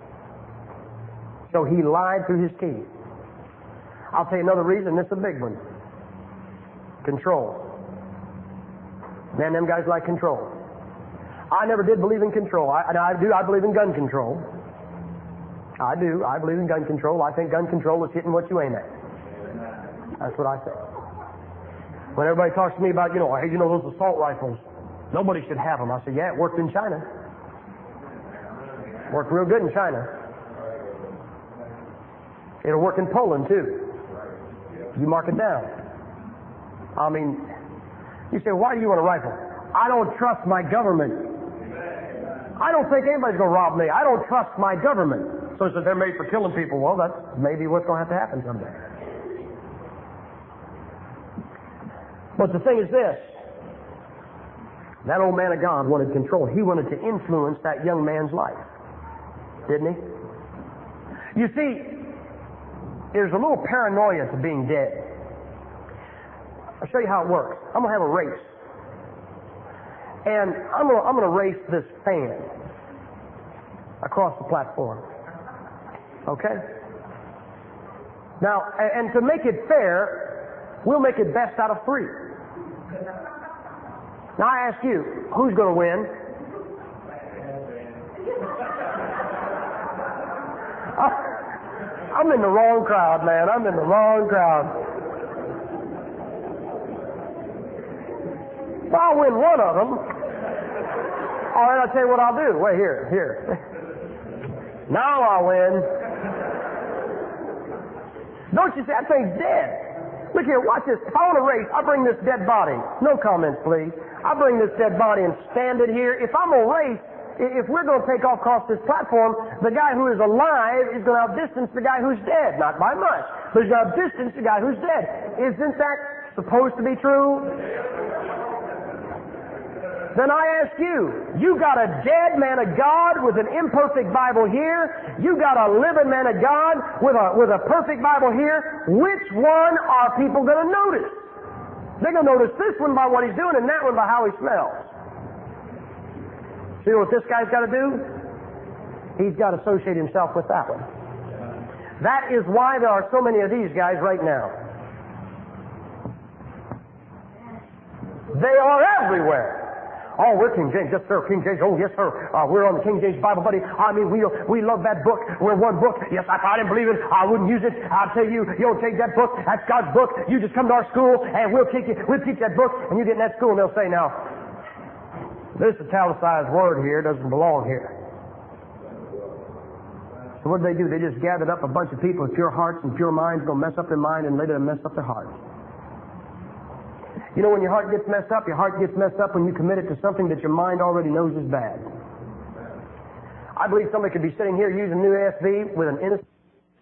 So he lied through his teeth. I'll tell you another reason, this is a big one. Control. Man, them guys like control. I never did believe in control. I believe in gun control. I do. I believe in gun control. I think gun control is hitting what you aim at. That's what I say. When everybody talks to me about, hey, those assault rifles, nobody should have them. I say, yeah, it worked in China. Worked real good in China. It'll work in Poland, too. You mark it down. I mean, you say, why do you want a rifle? I don't trust my government. I don't think anybody's going to rob me. I don't trust my government. So he says they're made for killing people. Well, that's maybe what's going to have to happen someday. But the thing is this. That old man of God wanted control. He wanted to influence that young man's life. Didn't he? You see, there's a little paranoia to being dead. I'll show you how it works. I'm going to have a race. And I'm going to race this fan across the platform. Okay? Now, and to make it fair, we'll make it best out of 3. Now I ask you, who's going to win? I'm in the wrong crowd, man. I'm in the wrong crowd. If I'll win one of them, all right, I'll tell you what I'll do. Wait, here. Now I'll win. Don't you see, that thing's dead. Look here, watch this. If I want to race, I bring this dead body. No comments, please. I bring this dead body and stand it here. If I'm going to race, if we're going to take off across this platform, the guy who is alive is going to outdistance the guy who's dead. Not by much, but he's going to outdistance the guy who's dead. Isn't that supposed to be true? Then I ask you got a dead man of God with an imperfect Bible here. You got a living man of God with a perfect Bible here. Which one are people going to notice? They're going to notice this one by what he's doing and that one by how he smells. See what this guy's got to do? He's got to associate himself with that one. That is why there are so many of these guys right now. They are everywhere. Oh, we're King James. Yes, sir. King James. Oh, yes, sir. We're on the King James Bible, buddy. I mean, we love that book. We're one book. Yes, if I didn't believe it, I wouldn't use it. I'll tell you, you'll take that book. That's God's book. You just come to our school, and we'll teach that book, and you get in that school, and they'll say, now, this italicized word here doesn't belong here. So what did they do? They just gathered up a bunch of people with pure hearts and pure minds, going to mess up their mind, and later mess up their hearts. You know, when your heart gets messed up when you commit it to something that your mind already knows is bad. I believe somebody could be sitting here using New ASV with an innocent...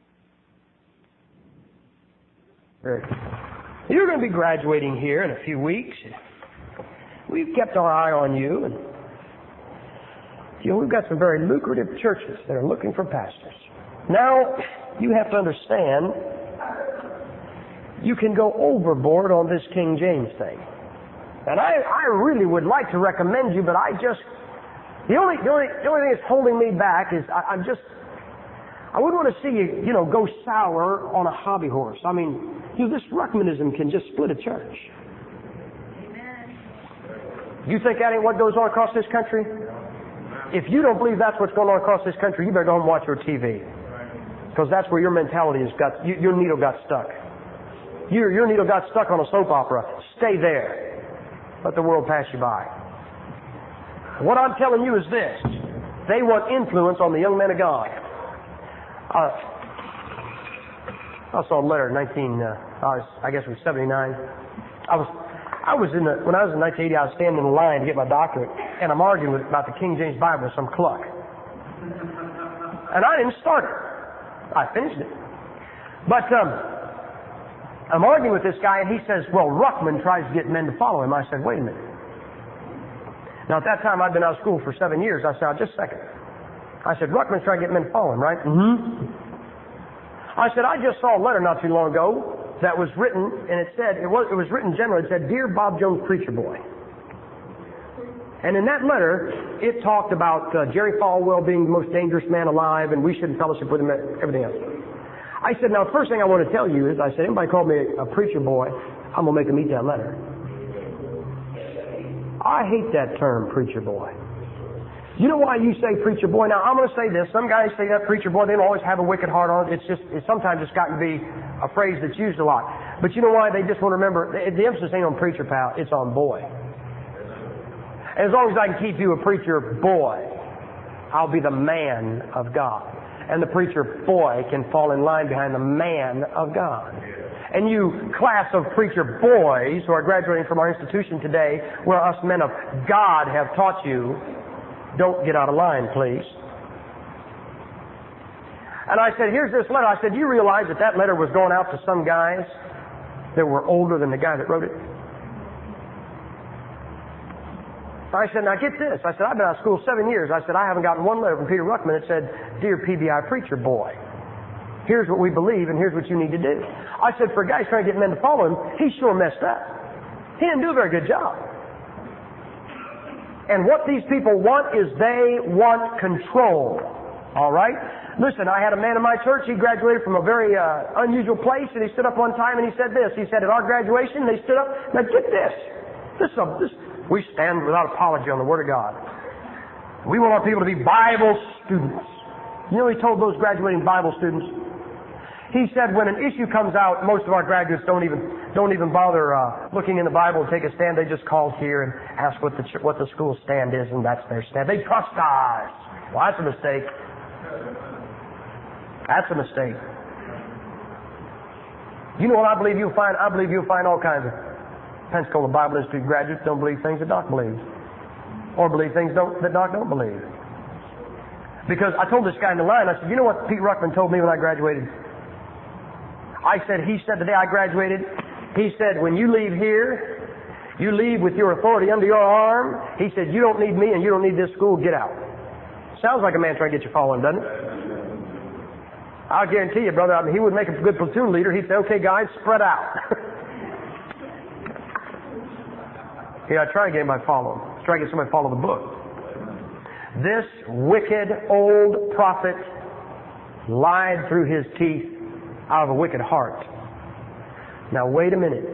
You're going to be graduating here in a few weeks. We've kept our eye on you, and we've got some very lucrative churches that are looking for pastors. Now, you have to understand, you can go overboard on this King James thing. And I really would like to recommend you, but the only thing that's holding me back is I wouldn't want to see you, go sour on a hobby horse. I mean, this Ruckmanism can just split a church. You think that ain't what goes on across this country? If you don't believe that's what's going on across this country, you better go home and watch your TV. Because that's where your mentality has got, your needle got stuck. Your needle got stuck on a soap opera. Stay there. Let the world pass you by. What I'm telling you is this. They want influence on the young men of God. I saw a letter in I guess it was 79. When I was in 1980, I was standing in line to get my doctorate, and I'm arguing about the King James Bible with some cluck. And I didn't start it. I finished it. But I'm arguing with this guy, and he says, well, Ruckman tries to get men to follow him. I said, wait a minute. Now, at that time, I'd been out of school for 7 years. I said, just a second. I said, Ruckman's trying to get men to follow him, right? Mm-hmm. I said, I just saw a letter not too long ago that was written, and it was written generally. It said, Dear Bob Jones, Preacher Boy. And in that letter, it talked about Jerry Falwell being the most dangerous man alive, and we shouldn't fellowship with him and everything else. I said, now, the first thing I want to tell you is, I said, anybody called me a preacher boy, I'm going to make him eat that letter. I hate that term, preacher boy. You know why you say preacher boy? Now, I'm going to say this. Some guys say that preacher boy, they don't always have a wicked heart on it. Sometimes it's gotten to be a phrase that's used a lot. But you know why? They just want to remember, the emphasis ain't on preacher, pal. It's on boy. As long as I can keep you a preacher boy, I'll be the man of God. And the preacher boy can fall in line behind the man of God. And you class of preacher boys who are graduating from our institution today, where us men of God have taught you, don't get out of line, please. And I said, here's this letter. I said, do you realize that letter was going out to some guys that were older than the guy that wrote it? I said, now get this. I said, I've been out of school 7 years. I said, I haven't gotten one letter from Peter Ruckman that said, Dear PBI Preacher Boy, here's what we believe and here's what you need to do. I said, for a guy trying to get men to follow him, he sure messed up. He didn't do a very good job. And what these people want is they want control. All right? Listen, I had a man in my church. He graduated from a very unusual place, and he stood up one time and he said this. He said, at our graduation, they stood up. Now get this. We stand without apology on the Word of God. We want our people to be Bible students. You know, he told those graduating Bible students, he said, when an issue comes out, most of our graduates don't even bother looking in the Bible and take a stand. They just call here and ask what the school stand is, and that's their stand. They trust us. Well, that's a mistake. That's a mistake. You know what I believe you'll find? I believe you'll find all kinds of Pensacola Bible Institute graduates don't believe things that Doc believes, or believe things that Doc don't believe. Because I told this guy in the line, I said, you know what Pete Ruckman told me when I graduated? He said the day I graduated, he said, when you leave here, you leave with your authority under your arm. He said, you don't need me and you don't need this school, get out. Sounds like a man trying to get you following, doesn't it? I'll guarantee you, brother, he would make a good platoon leader. He'd say, okay, guys, spread out. Yeah, try to get anybody to follow him. Try to get somebody to follow the book. This wicked old prophet lied through his teeth out of a wicked heart. Now wait a minute.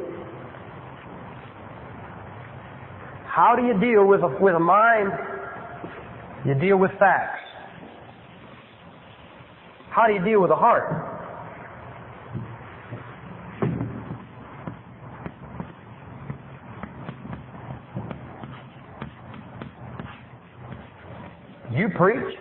How do you deal with a mind? You deal with facts. How do you deal with a heart? You preach.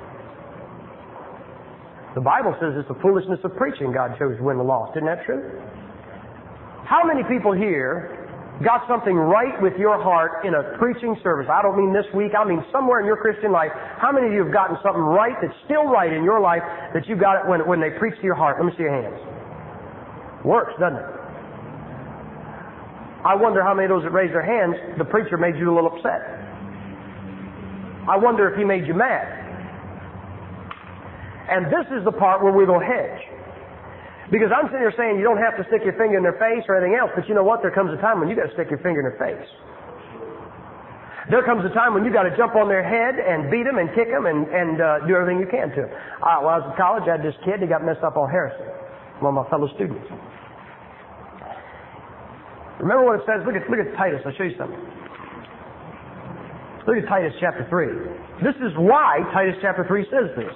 The Bible says it's the foolishness of preaching God chose to win the lost. Isn't that true? How many people here got something right with your heart in a preaching service? I don't mean this week, I mean somewhere in your Christian life. How many of you have gotten something right that's still right in your life that you got it when they preach to your heart? Let me see your hands. Works, doesn't it? I wonder how many of those that raised their hands, the preacher made you a little upset. I wonder if he made you mad. And this is the part where we will hedge. Because I'm sitting here saying you don't have to stick your finger in their face or anything else, but you know what? There comes a time when you got to stick your finger in their face. There comes a time when you got to jump on their head and beat them and kick them and do everything you can to them. When I was in college, I had this kid, he got messed up on heresy. One of my fellow students. Remember what it says? Look at Titus. I'll show you something. Look at Titus chapter 3. This is why Titus chapter 3 says this.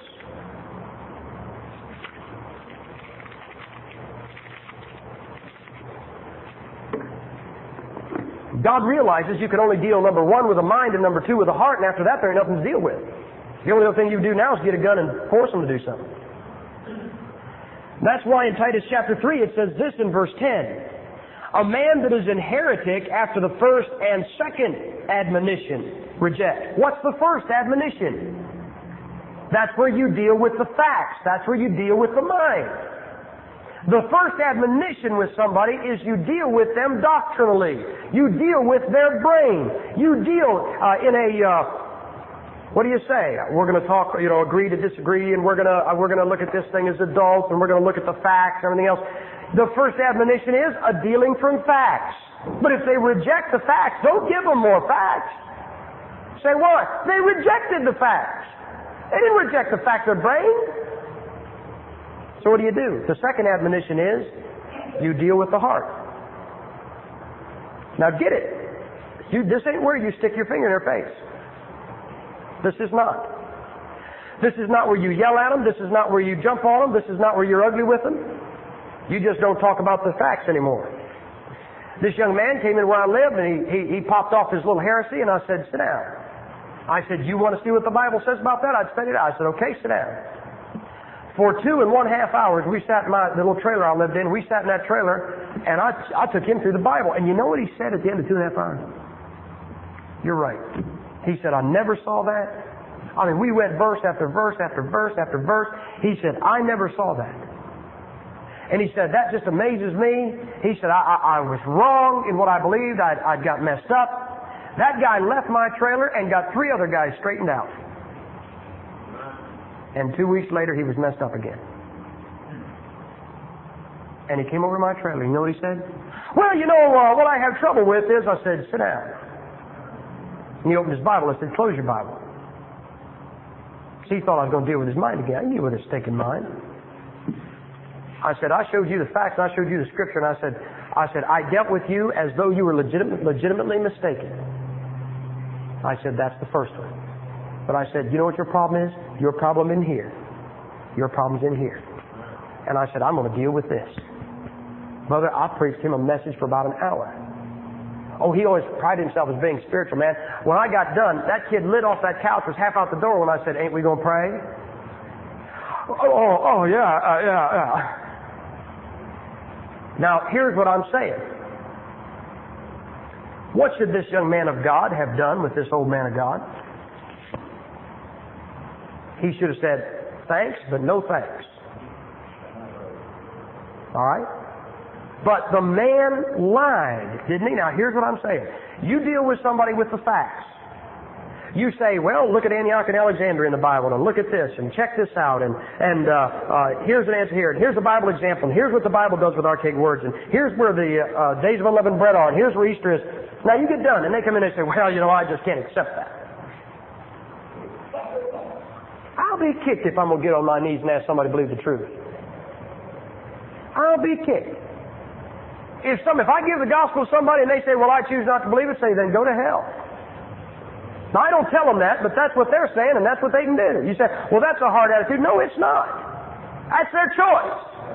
God realizes you can only deal, number one, with the mind, and number two, with the heart, and after that there ain't nothing to deal with. The only other thing you do now is get a gun and force them to do something. That's why in Titus chapter 3 it says this in verse 10. A man that is an heretic after the first and second admonition reject. What's the first admonition? That's where you deal with the facts. That's where you deal with the mind. The first admonition with somebody is you deal with them doctrinally. You deal with their brain. You deal in a what do you say? We're going to talk, agree to disagree, and we're going to look at this thing as adults, and we're going to look at the facts and everything else. The first admonition is a dealing from facts. But if they reject the facts, don't give them more facts. Say what? They rejected the facts. They didn't reject the fact of their brain. So what do? The second admonition is you deal with the heart. Now get it. This ain't where you stick your finger in their face. This is not. This is not where you yell at them. This is not where you jump on them. This is not where you're ugly with them. You just don't talk about the facts anymore. This young man came in where I lived, and he popped off his little heresy, and I said, sit down. I said, you want to see what the Bible says about that? I'd study it out. I said, okay, sit down. For 2.5 hours, we sat in the little trailer I lived in. We sat in that trailer, and I took him through the Bible. And you know what he said at the end of 2.5 hours? You're right. He said, I never saw that. I mean, we went verse after verse after verse after verse. He said, I never saw that. And he said, that just amazes me. He said, I was wrong in what I believed. I'd got messed up. That guy left my trailer and got 3 other guys straightened out. And 2 weeks later, he was messed up again. And he came over to my trailer. You know what he said? Well, what I have trouble with is, I said, sit down. And he opened his Bible. I said, close your Bible. See, he thought I was going to deal with his mind again. I knew with his stinking mind. I said, I showed you the facts, and I showed you the scripture, and I said, I dealt with you as though you were legitimately mistaken. I said, that's the first one. But I said, you know what your problem is? Your problem in here. Your problem's in here. And I said, I'm going to deal with this. Brother, I preached him a message for about an hour. Oh, he always prided himself as being spiritual, man. When I got done, that kid lit off that couch, was half out the door when I said, ain't we going to pray? Yeah. Now, here's what I'm saying. What should this young man of God have done with this old man of God? He should have said, thanks, but no thanks. All right? But the man lied, didn't he? Now, here's what I'm saying. You deal with somebody with the facts. You say, well, look at Antioch and Alexandria in the Bible, and look at this, and check this out, and here's an answer here, and here's a Bible example, and here's what the Bible does with archaic words, and here's where the days of unleavened bread are, and here's where Easter is. Now you get done, and they come in and say, well, I just can't accept that. I'll be kicked if I'm going to get on my knees and ask somebody to believe the truth. I'll be kicked. If I give the gospel to somebody and they say, well, I choose not to believe it, say, then go to hell. Now, I don't tell them that, but that's what they're saying, and that's what they can do. You say, well, that's a hard attitude. No, it's not. That's their choice.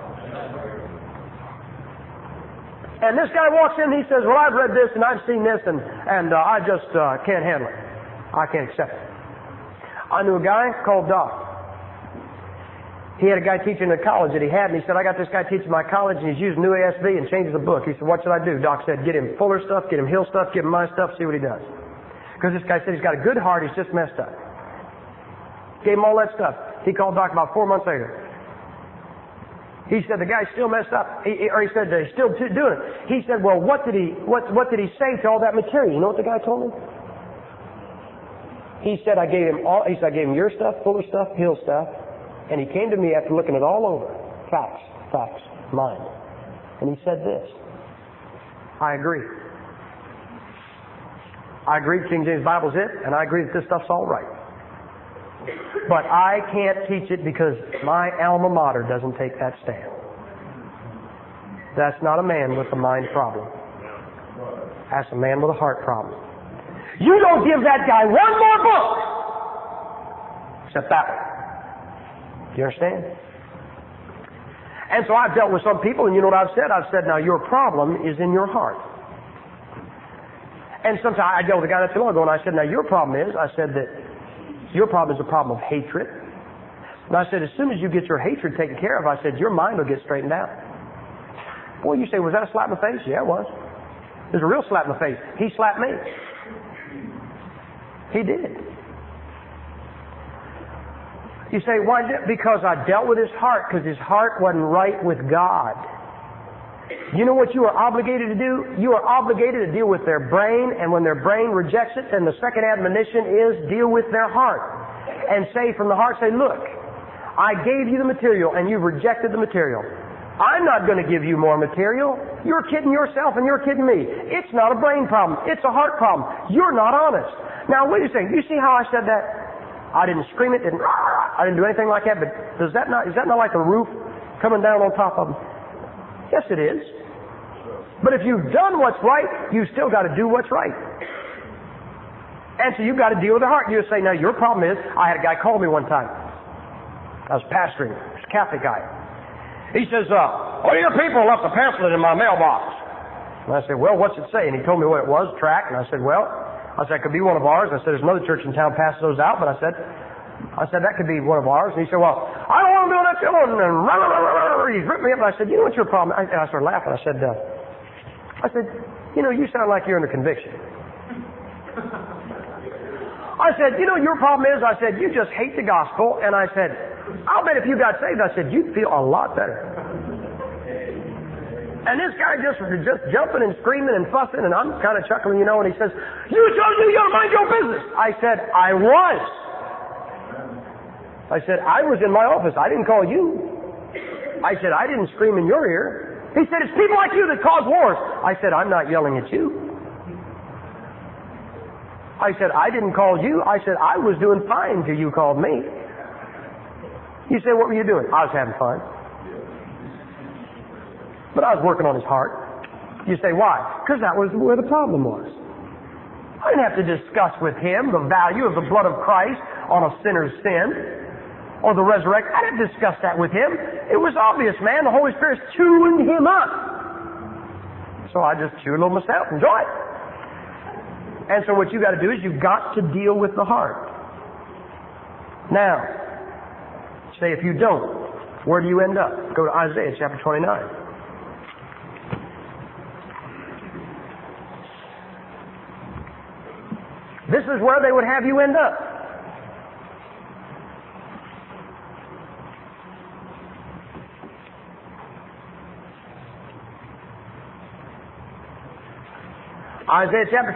And this guy walks in and he says, well, I've read this and I've seen this, and I just can't handle it. I can't accept it. I knew a guy called Doc. He had a guy teaching in college that he had, and he said, I got this guy teaching my college, and he's using New ASB and changes the book. He said, what should I do? Doc said, get him Fuller stuff, get him Hill stuff, get him my stuff, see what he does. Because this guy said he's got a good heart, he's just messed up. Gave him all that stuff. He called Doc about 4 months later. He said the guy's still messed up. He said he's still doing it. He said, well, what did he say to all that material? You know what the guy told him? He said, I gave him your stuff, Fuller stuff, Hill stuff. And he came to me after looking it all over. Facts, mine. And he said this. I agree. I agree King James Bible's it, and I agree that this stuff's all right. But I can't teach it because my alma mater doesn't take that stand. That's not a man with a mind problem. That's a man with a heart problem. You don't give that guy one more book except that one. Do you understand? And so I've dealt with some people, and you know what I've said? I've said, now your problem is in your heart. And sometimes I dealt with a guy not too long ago, and I said, now your problem is, I said that your problem is a problem of hatred. And I said, as soon as you get your hatred taken care of, I said, your mind will get straightened out. Boy, you say, was that a slap in the face? Yeah, it was. It was a real slap in the face. He slapped me. He did. You say, why? Because I dealt with his heart, because his heart wasn't right with God. You know what you are obligated to do? You are obligated to deal with their brain, and when their brain rejects it, then the second admonition is deal with their heart. And say from the heart, say, look, I gave you the material, and you've rejected the material. I'm not going to give you more material. You're kidding yourself, and you're kidding me. It's not a brain problem. It's a heart problem. You're not honest. Now, wait a second. You see how I said that? I didn't scream it, I didn't do anything like that, but is that not like a roof coming down on top of them? Yes, it is. But if you've done what's right, you've still got to do what's right. And so you've got to deal with the heart. You say, now your problem is, I had a guy call me one time. I was pastoring, he was a Catholic guy. He says, your people left a pamphlet in my mailbox. And I said, well, what's it say? And he told me what it was, tract, and I said, it could be one of ours. I said, there's another church in town passes those out, but I said, that could be one of ours. And he said, well, I don't want to do that to him. And he's ripped me up. And I said, you know what's your problem? And I started laughing. I said, you sound like you're under conviction. I said, your problem is, I said, you just hate the gospel. And I said, I'll bet if you got saved, I said, you'd feel a lot better. And this guy just jumping and screaming and fussing, and I'm kind of chuckling, and he says, you told you to mind your business. I said, I was. I said, I was in my office. I didn't call you. I said, I didn't scream in your ear. He said, it's people like you that cause wars. I said, I'm not yelling at you. I said, I didn't call you. I said, I was doing fine till you called me. You say, what were you doing? I was having fun. But I was working on his heart. You say, why? Because that was where the problem was. I didn't have to discuss with him the value of the blood of Christ on a sinner's sin or the resurrection. I didn't discuss that with him. It was obvious, man. The Holy Spirit's chewing him up. So I just chewed a little myself. Enjoy it. And so what you got to do is you've got to deal with the heart. Now, say if you don't, where do you end up? Go to Isaiah chapter 29. This is where they would have you end up. Isaiah chapter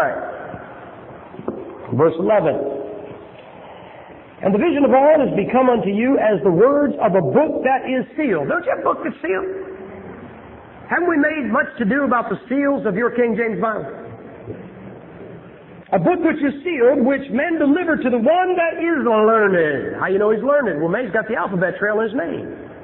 29, verse 11. And the vision of all has become unto you as the words of a book that is sealed. Don't you have a book that's sealed? Haven't we made much to do about the seals of your King James Bible? A book which is sealed, which men deliver to the one that is learned. How you know he's learned? Well, man's got the alphabet trail in his name.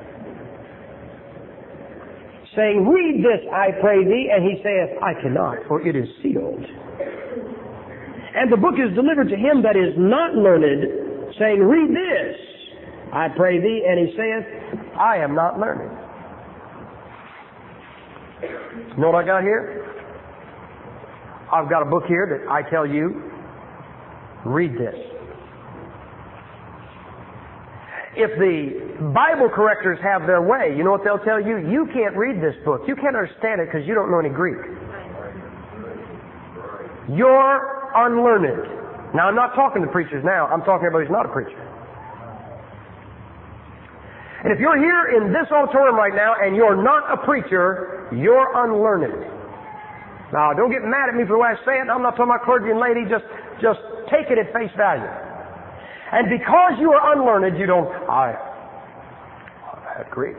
Saying, read this, I pray thee. And he saith, I cannot, for it is sealed. And the book is delivered to him that is not learned, saying, read this, I pray thee. And he saith, I am not learned. You know what I got here? I've got a book here that I tell you, read this. If the Bible correctors have their way, you know what they'll tell you? You can't read this book. You can't understand it because you don't know any Greek. You're unlearned. Now, I'm not talking to preachers now. I'm talking to everybody who's not a preacher. And if you're here in this auditorium right now and you're not a preacher, you're unlearned. Now, don't get mad at me for the way I say it. I'm not talking about clergy and laity. Just take it at face value. And because you are unlearned, you don't, I've had Greek.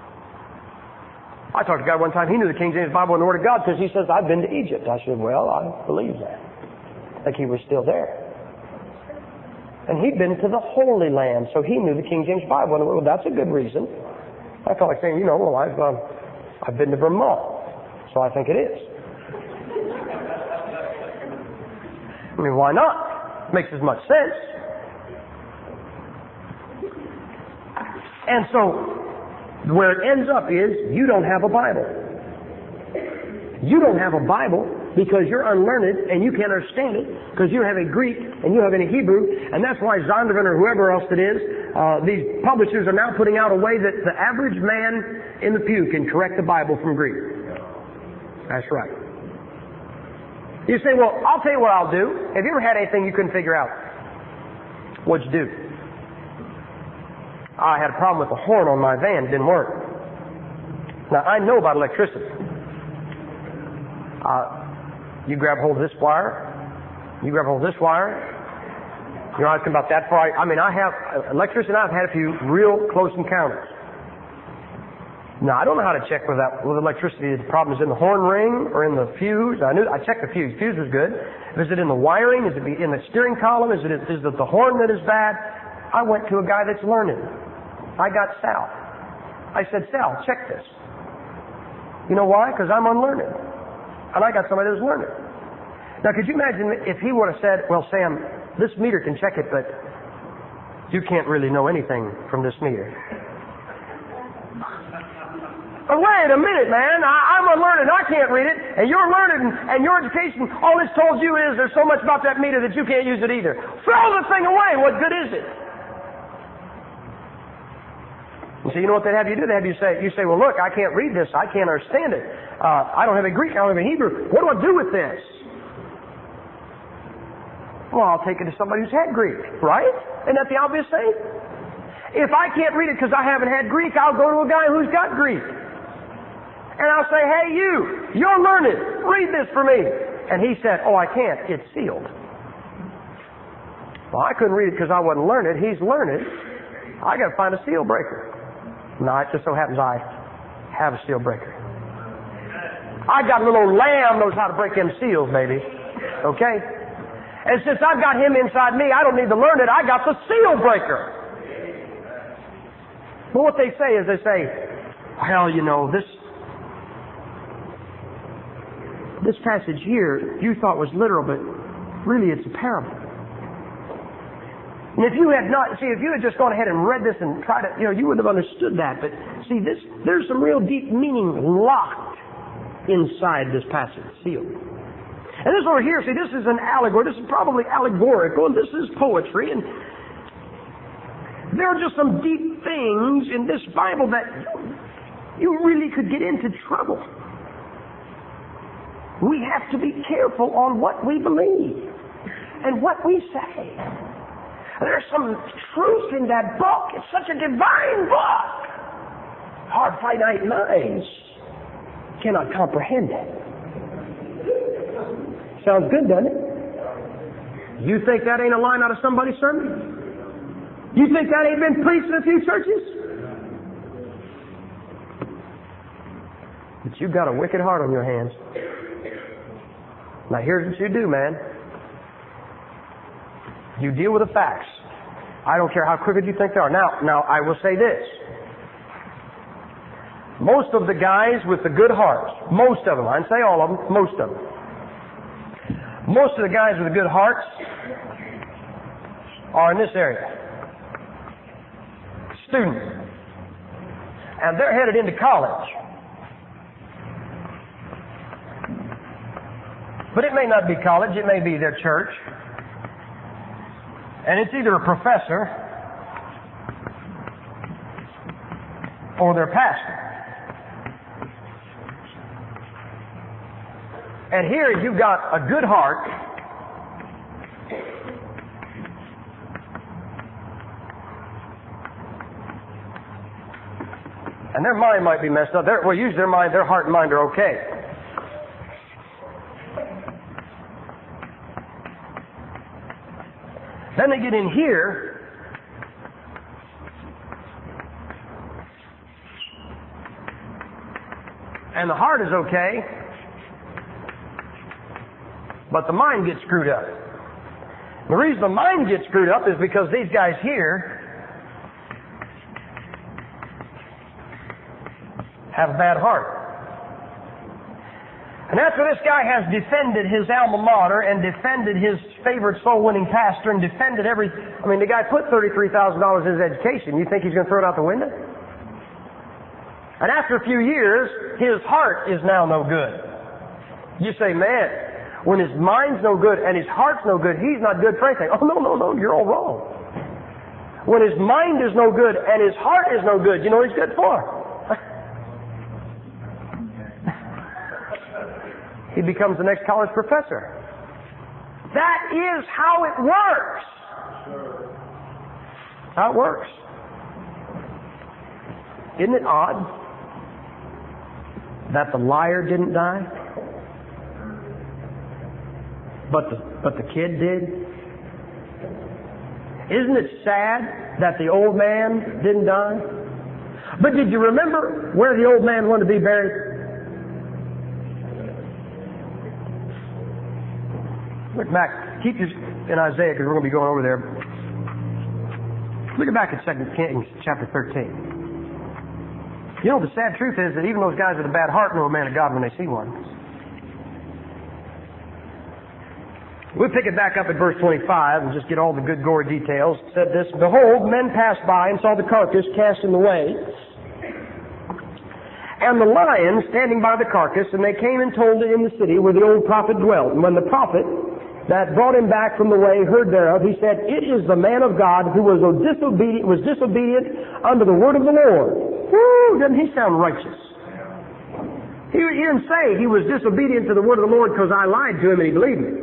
I talked to a guy one time, he knew the King James Bible and the Word of God because he says, I've been to Egypt. I said, well, I believe that. Like he was still there. And he'd been to the Holy Land, so he knew the King James Bible. And well, that's a good reason. I felt like saying, well, I've been to Vermont, so I think it is. I mean, why not? Makes as much sense. And so, where it ends up is, you don't have a Bible. You don't have a Bible because you're unlearned and you can't understand it because you don't have any Greek and you don't have any Hebrew. And that's why Zondervan or whoever else it is, these publishers are now putting out a way that the average man in the pew can correct the Bible from Greek. That's right. You say, well, I'll tell you what I'll do. Have you ever had anything you couldn't figure out? What'd you do? I had a problem with the horn on my van. It didn't work. Now, I know about electricity. You grab hold of this wire. You grab hold of this wire. You're asking about that far. I have electricity, and I've had a few real close encounters. Now, I don't know how to check with electricity. The problem is in the horn ring or in the fuse. I checked the fuse. Fuse was good. Is it in the wiring? Is it in the steering column? Is it the horn that is bad? I went to a guy that's learned. I got Sal. I said, Sal, check this. You know why? Because I'm unlearned. And I got somebody that's learned. Now, could you imagine if he would have said, well, Sam, this meter can check it, but you can't really know anything from this meter. But wait a minute, man. I'm unlearned. I can't read it. And you're learned, and your education, all it's told you is there's so much about that meter that you can't use it either. Throw the thing away. What good is it? And so you know what they'd have you do? They'd have you say, well, look, I can't read this. I can't understand it. I don't have a Greek. I don't have a Hebrew. What do I do with this? Well, I'll take it to somebody who's had Greek, right? Isn't that the obvious thing? If I can't read it because I haven't had Greek, I'll go to a guy who's got Greek. And I'll say, hey, you're learned. Read this for me. And he said, oh, I can't. It's sealed. Well, I couldn't read it because I wasn't learned. He's learned. I got to find a seal breaker. No, it just so happens I have a seal breaker. I got a little lamb knows how to break them seals, baby. Okay? And since I've got him inside me, I don't need to learn it. I got the seal breaker. But what they say is well, this passage here you thought was literal, but really it's a parable. And if you had just gone ahead and read this and tried it, you wouldn't have understood that. But see, there's some real deep meaning locked inside this passage, sealed. And this over here, see, this is an allegory. This is probably allegorical, and this is poetry. And there are just some deep things in this Bible that you really could get into trouble. We have to be careful on what we believe and what we say. There's some truth in that book. It's such a divine book. Our finite minds cannot comprehend it. Sounds good, doesn't it? You think that ain't a line out of somebody's sermon? You think that ain't been preached in a few churches? But you've got a wicked heart on your hands. Now here's what you do, man. You deal with the facts. I don't care how crooked you think they are. Now I will say this. Most of the guys with the good hearts, most of them, I didn't say all of them, most of them. Most of the guys with the good hearts are in this area. Students. And they're headed into college. But it may not be college, it may be their church. And it's either a professor or their pastor. And here you've got a good heart, and their mind might be messed up. Usually their heart and mind are okay. Then they get in here, and the heart is okay, but the mind gets screwed up. The reason the mind gets screwed up is because these guys here have a bad heart. And after this guy has defended his alma mater and defended his favorite soul-winning pastor and defended the guy put $33,000 in his education. You think he's going to throw it out the window? And after a few years, his heart is now no good. You say, man, when his mind's no good and his heart's no good, he's not good for anything. Oh, no, you're all wrong. When his mind is no good and his heart is no good, you know what he's good for? He becomes the next college professor. That is how it works. How it works. Isn't it odd that the liar didn't die, but the kid did? Isn't it sad that the old man didn't die? But did you remember where the old man wanted to be buried? Look back. Keep your in Isaiah because we're going to be going over there. Look back at 2 Kings chapter 13. You know, the sad truth is that even those guys with a bad heart know a man of God when they see one. We'll pick it back up at verse 25 and just get all the good gory details. It said this, behold, men passed by and saw the carcass cast in the way, and the lion standing by the carcass, and they came and told it in the city where the old prophet dwelt. And when the prophet that brought him back from the way heard thereof, he said, it is the man of God who was disobedient unto the word of the Lord. Woo, doesn't he sound righteous? He didn't say he was disobedient to the word of the Lord because I lied to him and he believed me.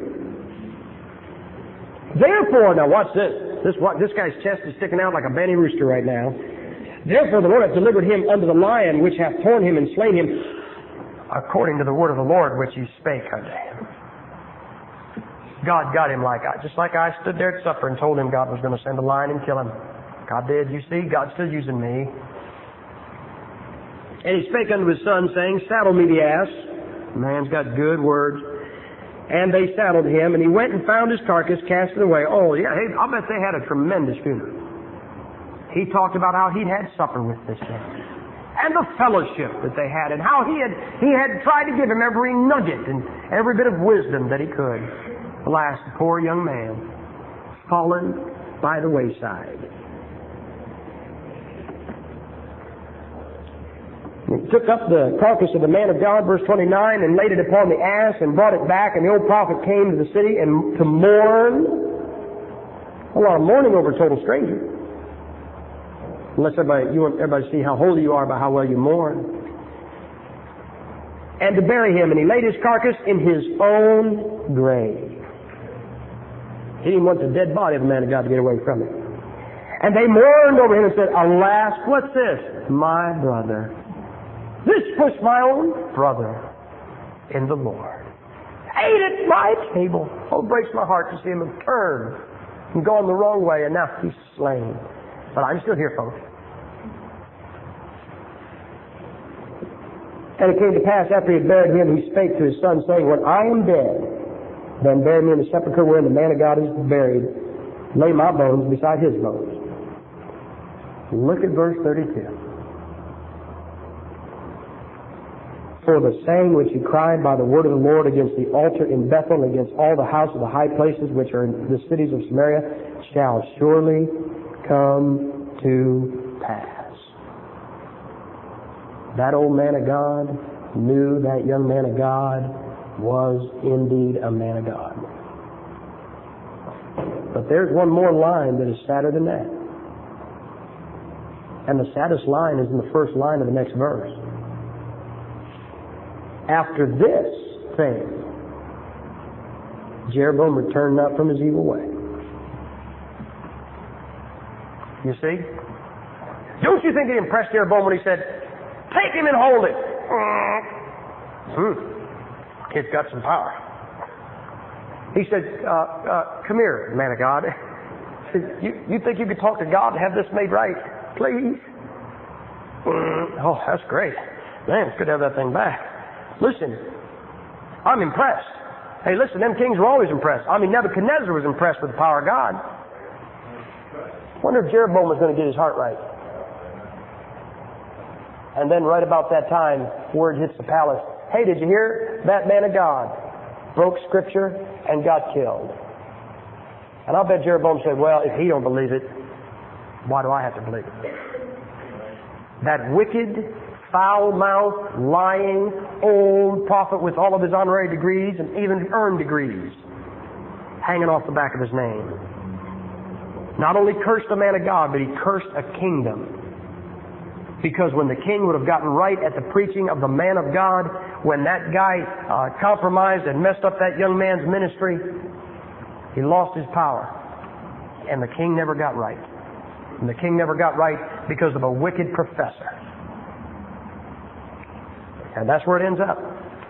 Therefore, now watch this. This guy's chest is sticking out like a banty rooster right now. Therefore the Lord hath delivered him unto the lion which hath torn him and slain him, according to the word of the Lord which he spake unto him. God got him just like I stood there at supper and told him God was going to send a lion and kill him. God did. You see, God's still using me. And he spake unto his son, saying, saddle me the ass. The man's got good words. And they saddled him, and he went and found his carcass, cast it away. Oh, yeah, I'll bet they had a tremendous funeral. He talked about how he'd had supper with this man, and the fellowship that they had, and how he had tried to give him every nugget and every bit of wisdom that he could. Alas, the poor young man, fallen by the wayside. He took up the carcass of the man of God, verse 29, and laid it upon the ass and brought it back, and the old prophet came to the city and to mourn. A lot of mourning over a total stranger. Unless you want everybody to see how holy you are by how well you mourn. And to bury him, and he laid his carcass in his own grave. He didn't want the dead body of the man of God to get away from him. And they mourned over him and said, alas, what's this? My brother. This was my own brother in the Lord. Ate at my table. Oh, it breaks my heart to see him have turned and gone the wrong way, and now he's slain. But I'm still here, folks. And it came to pass, after he had buried him, he spake to his son, saying, when I am dead, then bury me in the sepulchre wherein the man of God is buried. Lay my bones beside his bones. Look at verse 32. For the saying which he cried by the word of the Lord against the altar in Bethel, and against all the house of the high places which are in the cities of Samaria, shall surely come to pass. That old man of God knew that young man of God was indeed a man of God. But there's one more line that is sadder than that. And the saddest line is in the first line of the next verse. After this thing, Jeroboam returned not from his evil way. You see? Don't you think it impressed Jeroboam when he said, take him and hold him? Kid's got some power. He said, come here, man of God. He said, you think you could talk to God to have this made right? Please? Oh, that's great. Man, it's good to have that thing back. Listen, I'm impressed. Hey, listen, them kings were always impressed. I mean, Nebuchadnezzar was impressed with the power of God. Wonder if Jeroboam was going to get his heart right. And then right about that time, word hits the palace. Hey, did you hear? That man of God broke Scripture and got killed. And I'll bet Jeroboam said, well, if he don't believe it, why do I have to believe it? That wicked, foul-mouthed, lying, old prophet with all of his honorary degrees and even earned degrees hanging off the back of his name. Not only cursed a man of God, but he cursed a kingdom. Because when the king would have gotten right at the preaching of the man of God, when that guy compromised and messed up that young man's ministry, he lost his power. And the king never got right. And the king never got right because of a wicked professor. And that's where it ends up.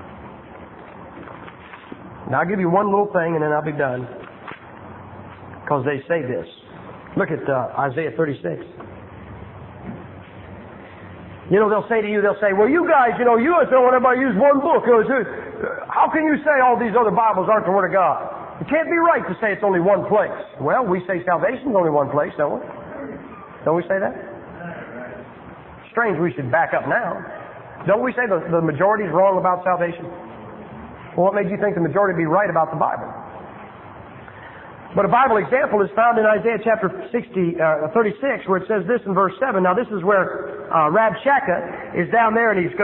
Now I'll give you one little thing and then I'll be done. Because they say this. Look at Isaiah 36. You know, they'll say to you, well, you guys, you don't want everybody to use one book. How can you say all these other Bibles aren't the Word of God? It can't be right to say it's only one place. Well, we say salvation's only one place, don't we? Don't we say that? Strange we should back up now. Don't we say the majority's wrong about salvation? Well, what made you think the majority would be right about the Bible? But a Bible example is found in Isaiah chapter 36, where it says this in verse 7. Now this is where Rabshakeh is down there and he's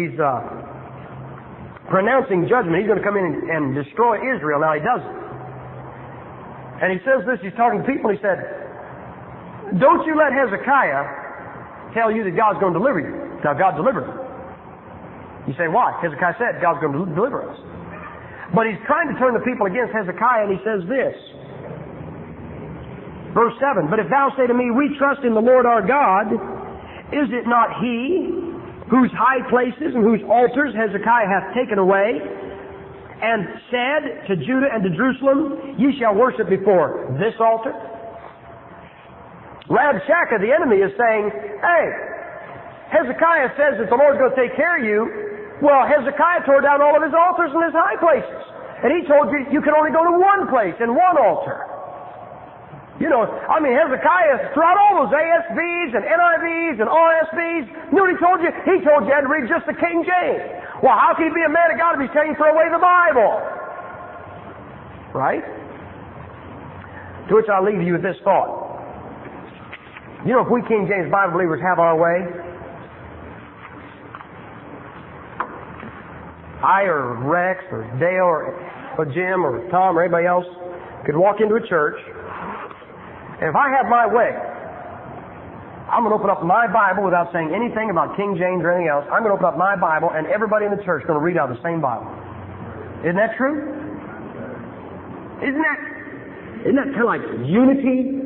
pronouncing judgment. He's going to come in and destroy Israel. Now he doesn't. And he says this, he's talking to people, and he said, don't you let Hezekiah tell you that God's going to deliver you. Now God delivered him. You say, why? Hezekiah said God's going to deliver us. But he's trying to turn the people against Hezekiah, and he says this. Verse 7, but if thou say to me, we trust in the Lord our God, is it not He whose high places and whose altars Hezekiah hath taken away, and said to Judah and to Jerusalem, ye shall worship before this altar? Rabshakeh, the enemy, is saying, hey, Hezekiah says that the Lord's going to take care of you. Well, Hezekiah tore down all of his altars and his high places. And he told you you can only go to one place and one altar. You know, Hezekiah, throughout all those ASVs and NIVs and RSVs, you know what he told you? He told you had to read just the King James. Well, how can he be a man of God if he's saying throw away the Bible? Right? To which I'll leave you with this thought. You know, if we King James Bible believers have our way, I or Rex or Dale or Jim or Tom or anybody else could walk into a church, and if I have my way, I'm going to open up my Bible without saying anything about King James or anything else. I'm going to open up my Bible, and everybody in the church is going to read out of the same Bible. Isn't that true? Isn't that kind of like unity?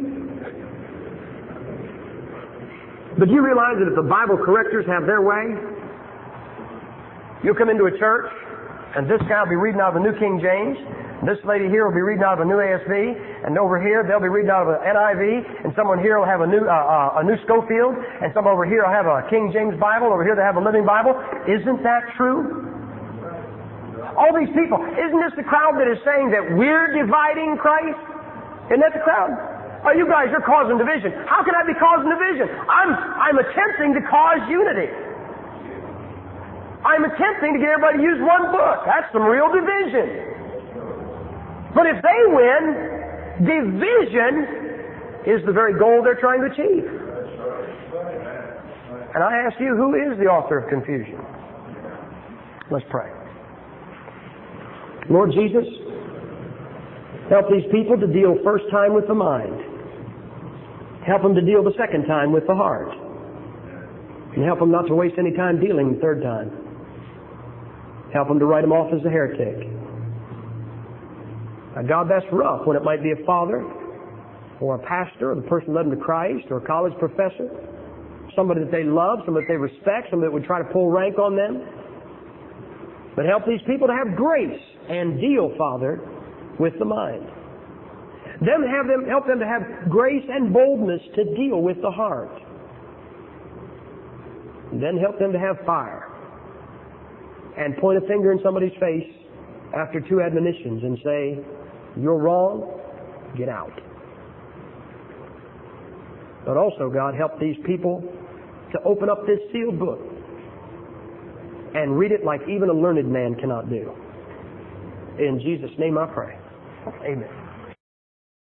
But do you realize that if the Bible correctors have their way, you'll come into a church, and this guy will be reading out of the New King James, this lady here will be reading out of a new ASV, and over here they'll be reading out of an NIV, and someone here will have a new Schofield, and someone over here will have a King James Bible, over here they have a Living Bible. Isn't that true? All these people, isn't this the crowd that is saying that we're dividing Christ? Isn't that the crowd? Oh, you guys are causing division. How can I be causing division? I'm attempting to cause unity. I'm attempting to get everybody to use one book. That's some real division. But if they win, division is the very goal they're trying to achieve. And I ask you, who is the author of confusion? Let's pray. Lord Jesus, help these people to deal first time with the mind. Help them to deal the second time with the heart. And help them not to waste any time dealing the third time. Help them to write them off as a heretic. Now, God, that's rough when it might be a father or a pastor or the person led them to Christ or a college professor, somebody that they love, somebody that they respect, somebody that would try to pull rank on them. But help these people to have grace and deal, Father, with the mind. Help them to have grace and boldness to deal with the heart. And then help them to have fire and point a finger in somebody's face after 2 admonitions and say, "You're wrong, get out." But also, God, help these people to open up this sealed book and read it like even a learned man cannot do. In Jesus' name I pray. Amen.